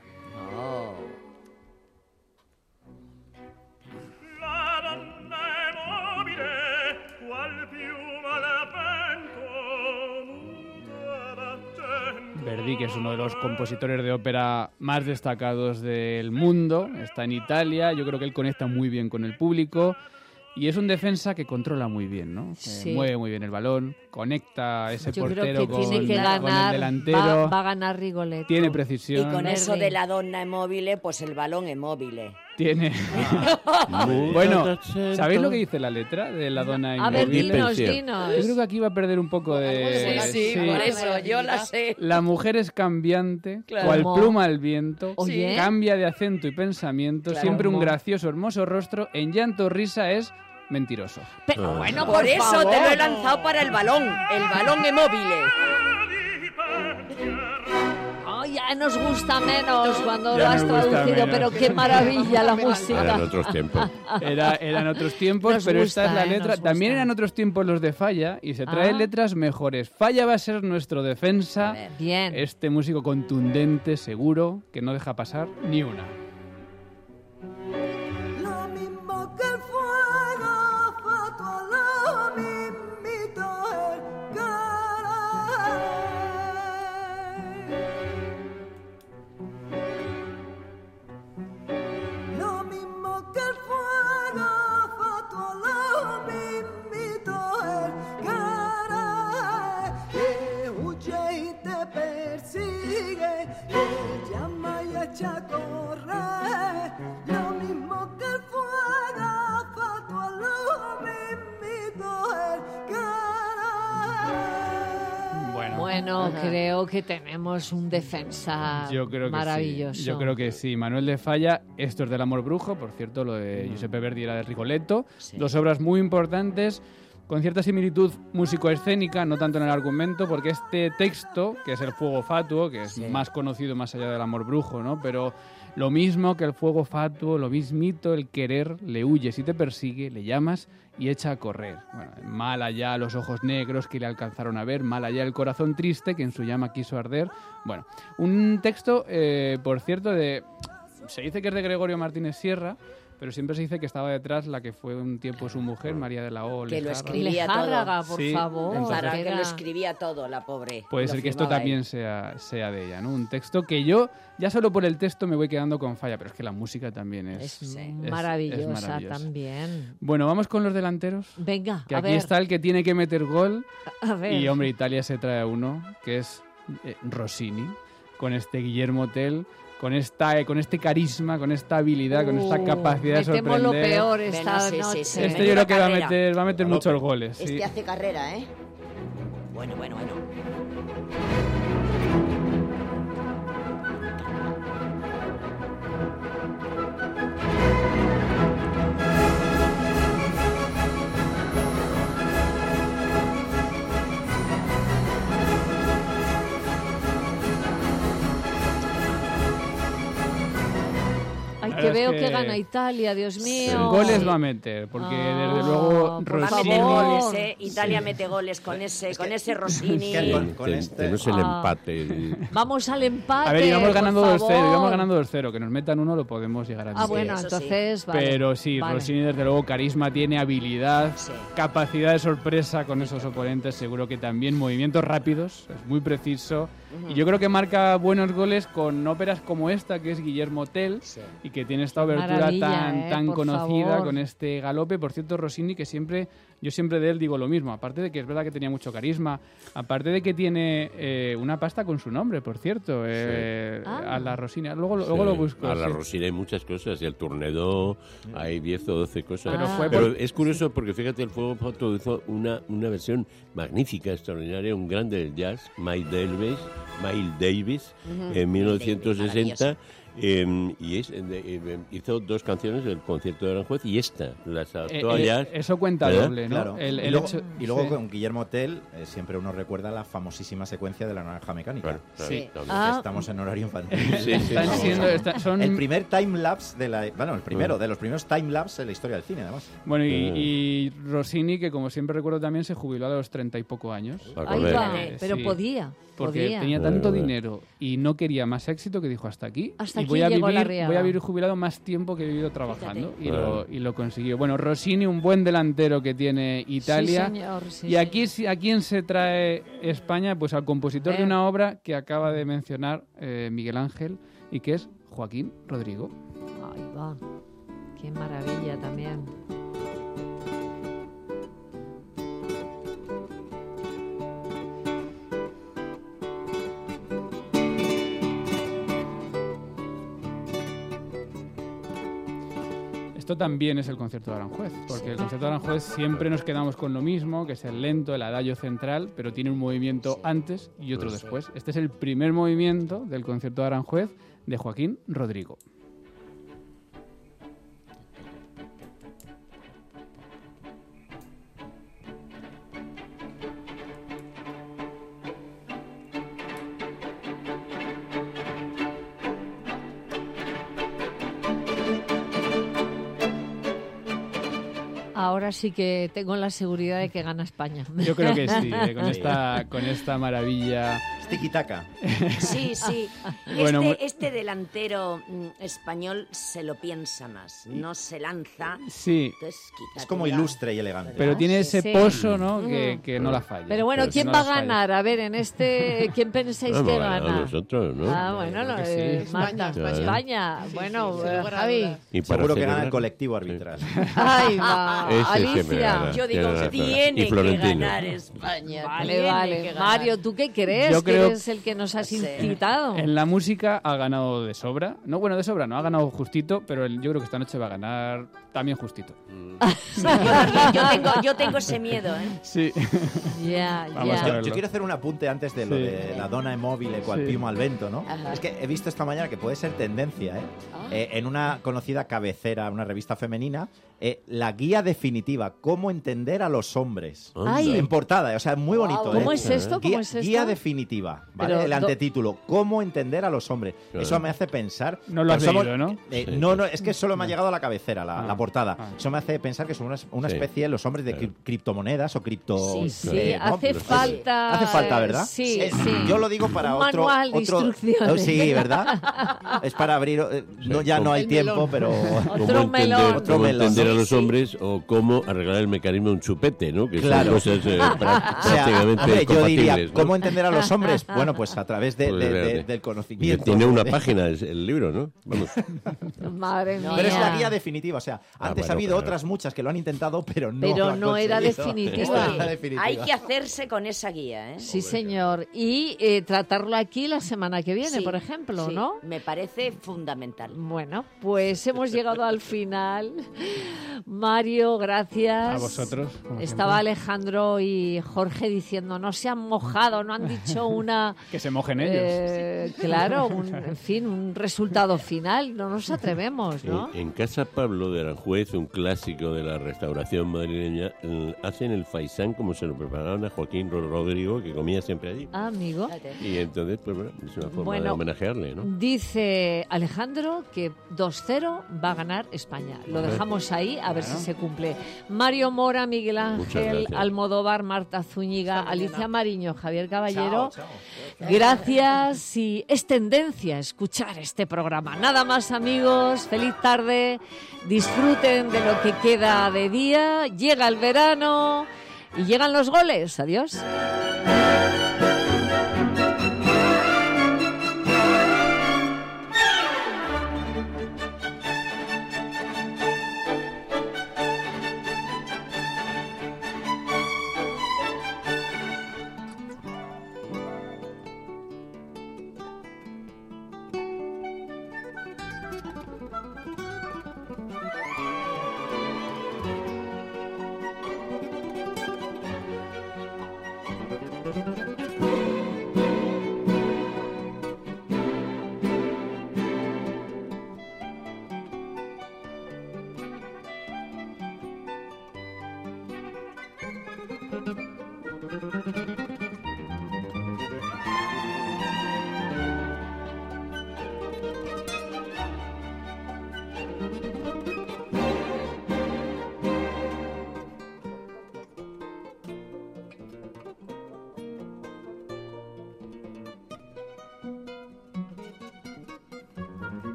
Verdi, que es uno de los compositores de ópera más destacados del mundo, está en Italia. Yo creo que él conecta muy bien con el público. Y es un defensa que controla muy bien, ¿no? Que Sí. mueve muy bien el balón, conecta ese Yo creo portero que con, tiene que con ganar, el delantero, va, va a ganar Rigoletto. tiene Y precisión, con eso Verdi. de la donna móvil, pues el balón es móvil. tiene... bueno, ¿sabéis lo que dice la letra de la dona A ver, inmóvil? dinos, pensión. dinos. Yo creo que aquí va a perder un poco de... Sí, por eso yo la sé. La mujer es cambiante, Claro. cual ¿Cómo? pluma al viento, Oye. cambia de acento y pensamiento, Claro. siempre un ¿Cómo? gracioso, hermoso rostro, en llanto o risa es mentiroso. Pero bueno, Por, por, eso favor. te lo he lanzado para el balón. El balón es móvil. Oh, ya nos gusta menos cuando Ya lo has nos gusta traducido, menos. pero qué maravilla la música. Eran otros tiempos. Era, eran otros tiempos, Nos pero gusta, esta es la eh, letra. nos También gusta. eran otros tiempos los de Falla y se traen Ah. letras mejores. Falla va a ser nuestro defensa. Bien. Este músico contundente, seguro, que no deja pasar ni una. Lo mismo que el fuego, foto, lo mismito el caray. Lo mismo que el fuego, foto, lo mismito el caray. Que huye y te persigue, que llama y echa a correr. Lo mismo que el fuego, foto, lo mismito el caray. Bueno, Bueno, creo que tenemos un defensa yo creo que maravilloso. sí. Yo creo que sí. Manuel de Falla, esto es del Amor Brujo, por cierto, lo de Giuseppe Verdi era de Rigoletto. Sí. Dos obras muy importantes, con cierta similitud músico-escénica, no tanto en el argumento, porque este texto, que es el Fuego Fatuo, que es Sí. más conocido más allá del Amor Brujo, ¿no? Pero lo mismo que el Fuego Fatuo, lo mismito, el querer, le huye si te persigue, le llamas y echa a correr. Bueno, mal allá los ojos negros que le alcanzaron a ver, mal allá el corazón triste que en su llama quiso arder. Bueno, un texto, eh, por cierto, de... Se dice que es de Gregorio Martínez Sierra, pero siempre se dice que estaba detrás la que fue un tiempo su mujer, María de la O. Que lo Lejárraga. escribía Lejárraga, todo. por Sí, favor. entonces- Para que era- lo escribía todo, la pobre. Puede Lo ser que esto firmaba también él. sea, sea de ella, ¿no? Un texto que yo, ya solo por el texto me voy quedando con Falla, pero es que la música también es... Es Sí. es maravillosa maravillosa. también. Bueno, vamos con los delanteros. Venga, Que a aquí ver. está el que tiene que meter gol. A ver. Y, hombre, Italia se trae a uno, que es eh, Rossini, con este Guillermo Tell, con, esta, eh, con este carisma, con esta habilidad, con esta Uh, capacidad de metemos sorprender. lo peor esta Bueno, sí, sí, noche. sí. Este yo Menuda creo que va a carrera. meter, va a meter muchos goles. sí. Este hace carrera, ¿eh? Bueno, bueno, bueno. es veo que- que gana Italia, Dios mío. Goles va a meter, porque Ah, desde luego por Va a Rossini... meter favor. goles, ¿eh? Italia mete goles con ese, con ese Rossini. que con- Ten- con ten- este- tenemos el Ah. empate. Vamos al empate. A ver, íbamos por ganando dos cero, favor. íbamos ganando dos cero, que nos metan uno lo podemos llegar a Ah, decir. bueno, eso sí. entonces, vale. Pero sí, vale. Rossini desde luego carisma tiene, habilidad, Sí. capacidad de sorpresa con esos oponentes, seguro que también movimientos rápidos, es muy preciso. Y yo creo que marca buenos goles con óperas como esta, que es Guillermo Tell, Sí. y que tiene esta obertura Maravilla, tan, eh, tan por conocida favor. con este galope. Por cierto, Rossini, que siempre, yo siempre de él digo lo mismo, aparte de que es verdad que tenía mucho carisma, aparte de que tiene eh, una pasta con su nombre, por cierto, eh, Ah. a la Rossini. Luego, lo- luego lo busco. A la sí. Rosina hay muchas cosas, y al Tornado hay diez o doce cosas. Pero Ah. fue Pero por- es curioso porque fíjate, el Fuego Fato hizo una, una versión magnífica, extraordinaria, un grande del jazz, Miles Davis, Miles Davis, en mil novecientos sesenta. eh, y es, de- eh, hizo dos canciones del concierto de Aranjuez y esta, las Eh, adaptó eh, allá. eso cuenta ¿verdad? doble, ¿no? Claro. El- y, el luego, hecho- y luego sí. con Guillermo Tell eh, siempre uno recuerda la famosísima secuencia de la naranja mecánica. Claro, claro, Sí. también. Ah. Estamos en horario infantil. Sí, sí, Están vamos. siendo- está- son- El primer time lapse de la, bueno, el primero Mm. de los primeros time lapse en la historia del cine, además. Bueno, y, Mm. y Rossini, que como siempre recuerdo también, se jubiló a los treinta y poco años. Para Ahí comer. va, Eh, pero sí. podía. Porque podía. tenía Bueno, tanto bueno. dinero y no quería más éxito que dijo hasta aquí. Hasta y aquí voy a llegó la vivir, riada. voy a vivir jubilado más tiempo que he vivido trabajando. Y lo, Claro. y lo consiguió. Bueno, Rossini, un buen delantero que tiene Italia. Sí, señor, sí, y aquí, señor. sí- ¿a quién se trae España? Pues al compositor Eh. de una obra que acaba de mencionar eh, Miguel Ángel y que es Joaquín Rodrigo. Ahí va. Qué maravilla también. Esto también es el concierto de Aranjuez, porque el concierto de Aranjuez siempre nos quedamos con lo mismo, que es el lento, el adagio central, pero tiene un movimiento antes y otro después. Este es el primer movimiento del concierto de Aranjuez de Joaquín Rodrigo. Ahora sí que tengo la seguridad de que gana España. Yo creo que sí, eh, con, Sí. esta, con esta maravilla. Tiki-taka. Sí, sí. Bueno, este, mu- este delantero mm, español se lo piensa más, no se lanza. Sí, Entonces, quítate Es como ya. ilustre y elegante. pero tiene ese Sí. pozo, ¿no? Que, Mm. que no la falla. Pero bueno, Que ¿quién no va a las falla. ganar? A ver, en este, ¿quién pensáis Vamos que a ganar gana? nosotros, ¿no? Ah, bueno, Yo creo no, que eh, sí. Marta, España, España. España. Sí, Bueno, sí, sin eh, lugar a Javi. dudas. Y para Seguro que gana celebrar- el colectivo arbitral. Ay, va. Ese siempre Alicia. gana. Yo digo, Tiene razón. tiene Y que Florentino. ganar España. Vale, tiene vale. que ganar. Mario, ¿tú qué crees? Yo que creo- eres el que nos has Sí. incitado. En la música ha ganado de sobra. No, bueno, de sobra no, ha ganado justito, pero el- yo creo que esta noche va a ganar también justito. Sí, yo, también, yo tengo, yo tengo ese miedo, ¿eh? Sí. Ya, Vamos ya. a Yo, verlo. yo quiero hacer un apunte antes de lo Sí. de la dona móvil cual Sí. piumo al vento, ¿no? Ajá. Es que he visto esta mañana que puede ser tendencia, ¿eh? Eh, en una conocida cabecera, una revista femenina, eh, la guía definitiva, cómo entender a los hombres. Ay. En portada, o sea, muy Guau. bonito. ¿Cómo ¿eh? es esto? ¿Cómo Guía, es esto? guía definitiva, ¿vale? Pero El do- antetítulo, cómo entender a los hombres. Claro. Eso me hace pensar... No lo has que somos- leído, ¿no? eh, Sí. no, no, es que solo me ha llegado a la cabecera, la, Ah. la portada. Ah. Eso me hace pensar que son una, una Sí. especie, los hombres de Claro. cri- criptomonedas o cripto... Sí, sí, eh, ¿no? hace Pues, falta. Hace falta, ¿verdad? Sí, Eh, sí. Yo lo digo para Un otro... manual de otro instrucciones. Oh, sí, ¿verdad? Es para abrir... eh, no, ya no hay El tiempo, melón. pero... ¿Cómo Otro entender, melón. Otro cómo melón, entender ¿no? a los Sí. hombres o cómo arreglar el mecanismo de un chupete, ¿no? Que Claro. son cosas eh, prá- O sea, prácticamente hombre, yo diría, compatibles, ¿no? ¿cómo entender a los hombres? Bueno, pues a través de, Pues, de- de- fíjate. del Y conocimiento. tiene una de- página es el libro, ¿no? Vamos. Madre mía. Pero es la guía definitiva, o sea, Ah, antes bueno, ha habido claro. otras muchas que lo han intentado, pero no Pero lo han no era conseguido. definitiva. Esta Uy, era definitiva. Hay que hacerse con esa guía, ¿eh? Sí, señor. Y eh, tratarlo aquí la semana que viene, Sí, por ejemplo, sí, ¿no? Me parece fundamental. Bueno, pues hemos llegado al final Mario, gracias. A vosotros. como Estaba siempre. Alejandro y Jorge diciendo, no se han mojado, no han dicho una... Que se mojen ellos. eh, claro, un, en fin, un resultado final. No nos atrevemos, ¿no? En, en Casa Pablo de Aranjuez, un clásico de la restauración madrileña, eh, hacen el faisán como se lo preparaban a Joaquín Rodrigo, que comía siempre allí. Ah, amigo. Y entonces, pues bueno, es una forma Bueno, de homenajearle, ¿no? Dice Alejandro que dos cero va a ganar España. Lo Vale. dejamos ahí a ver Bueno. si se cumple. Mario Mora, Miguel Muchas Ángel gracias. Almodóvar, Marta Zúñiga, Alicia Mariño, Javier Caballero. Chao, chao. Gracias, y es tendencia escuchar este programa. Nada más, amigos, feliz tarde, disfruten de lo que queda de día, llega el verano y llegan los goles. Adiós.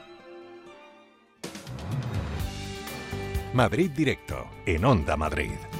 Madrid Directo, en Onda Madrid.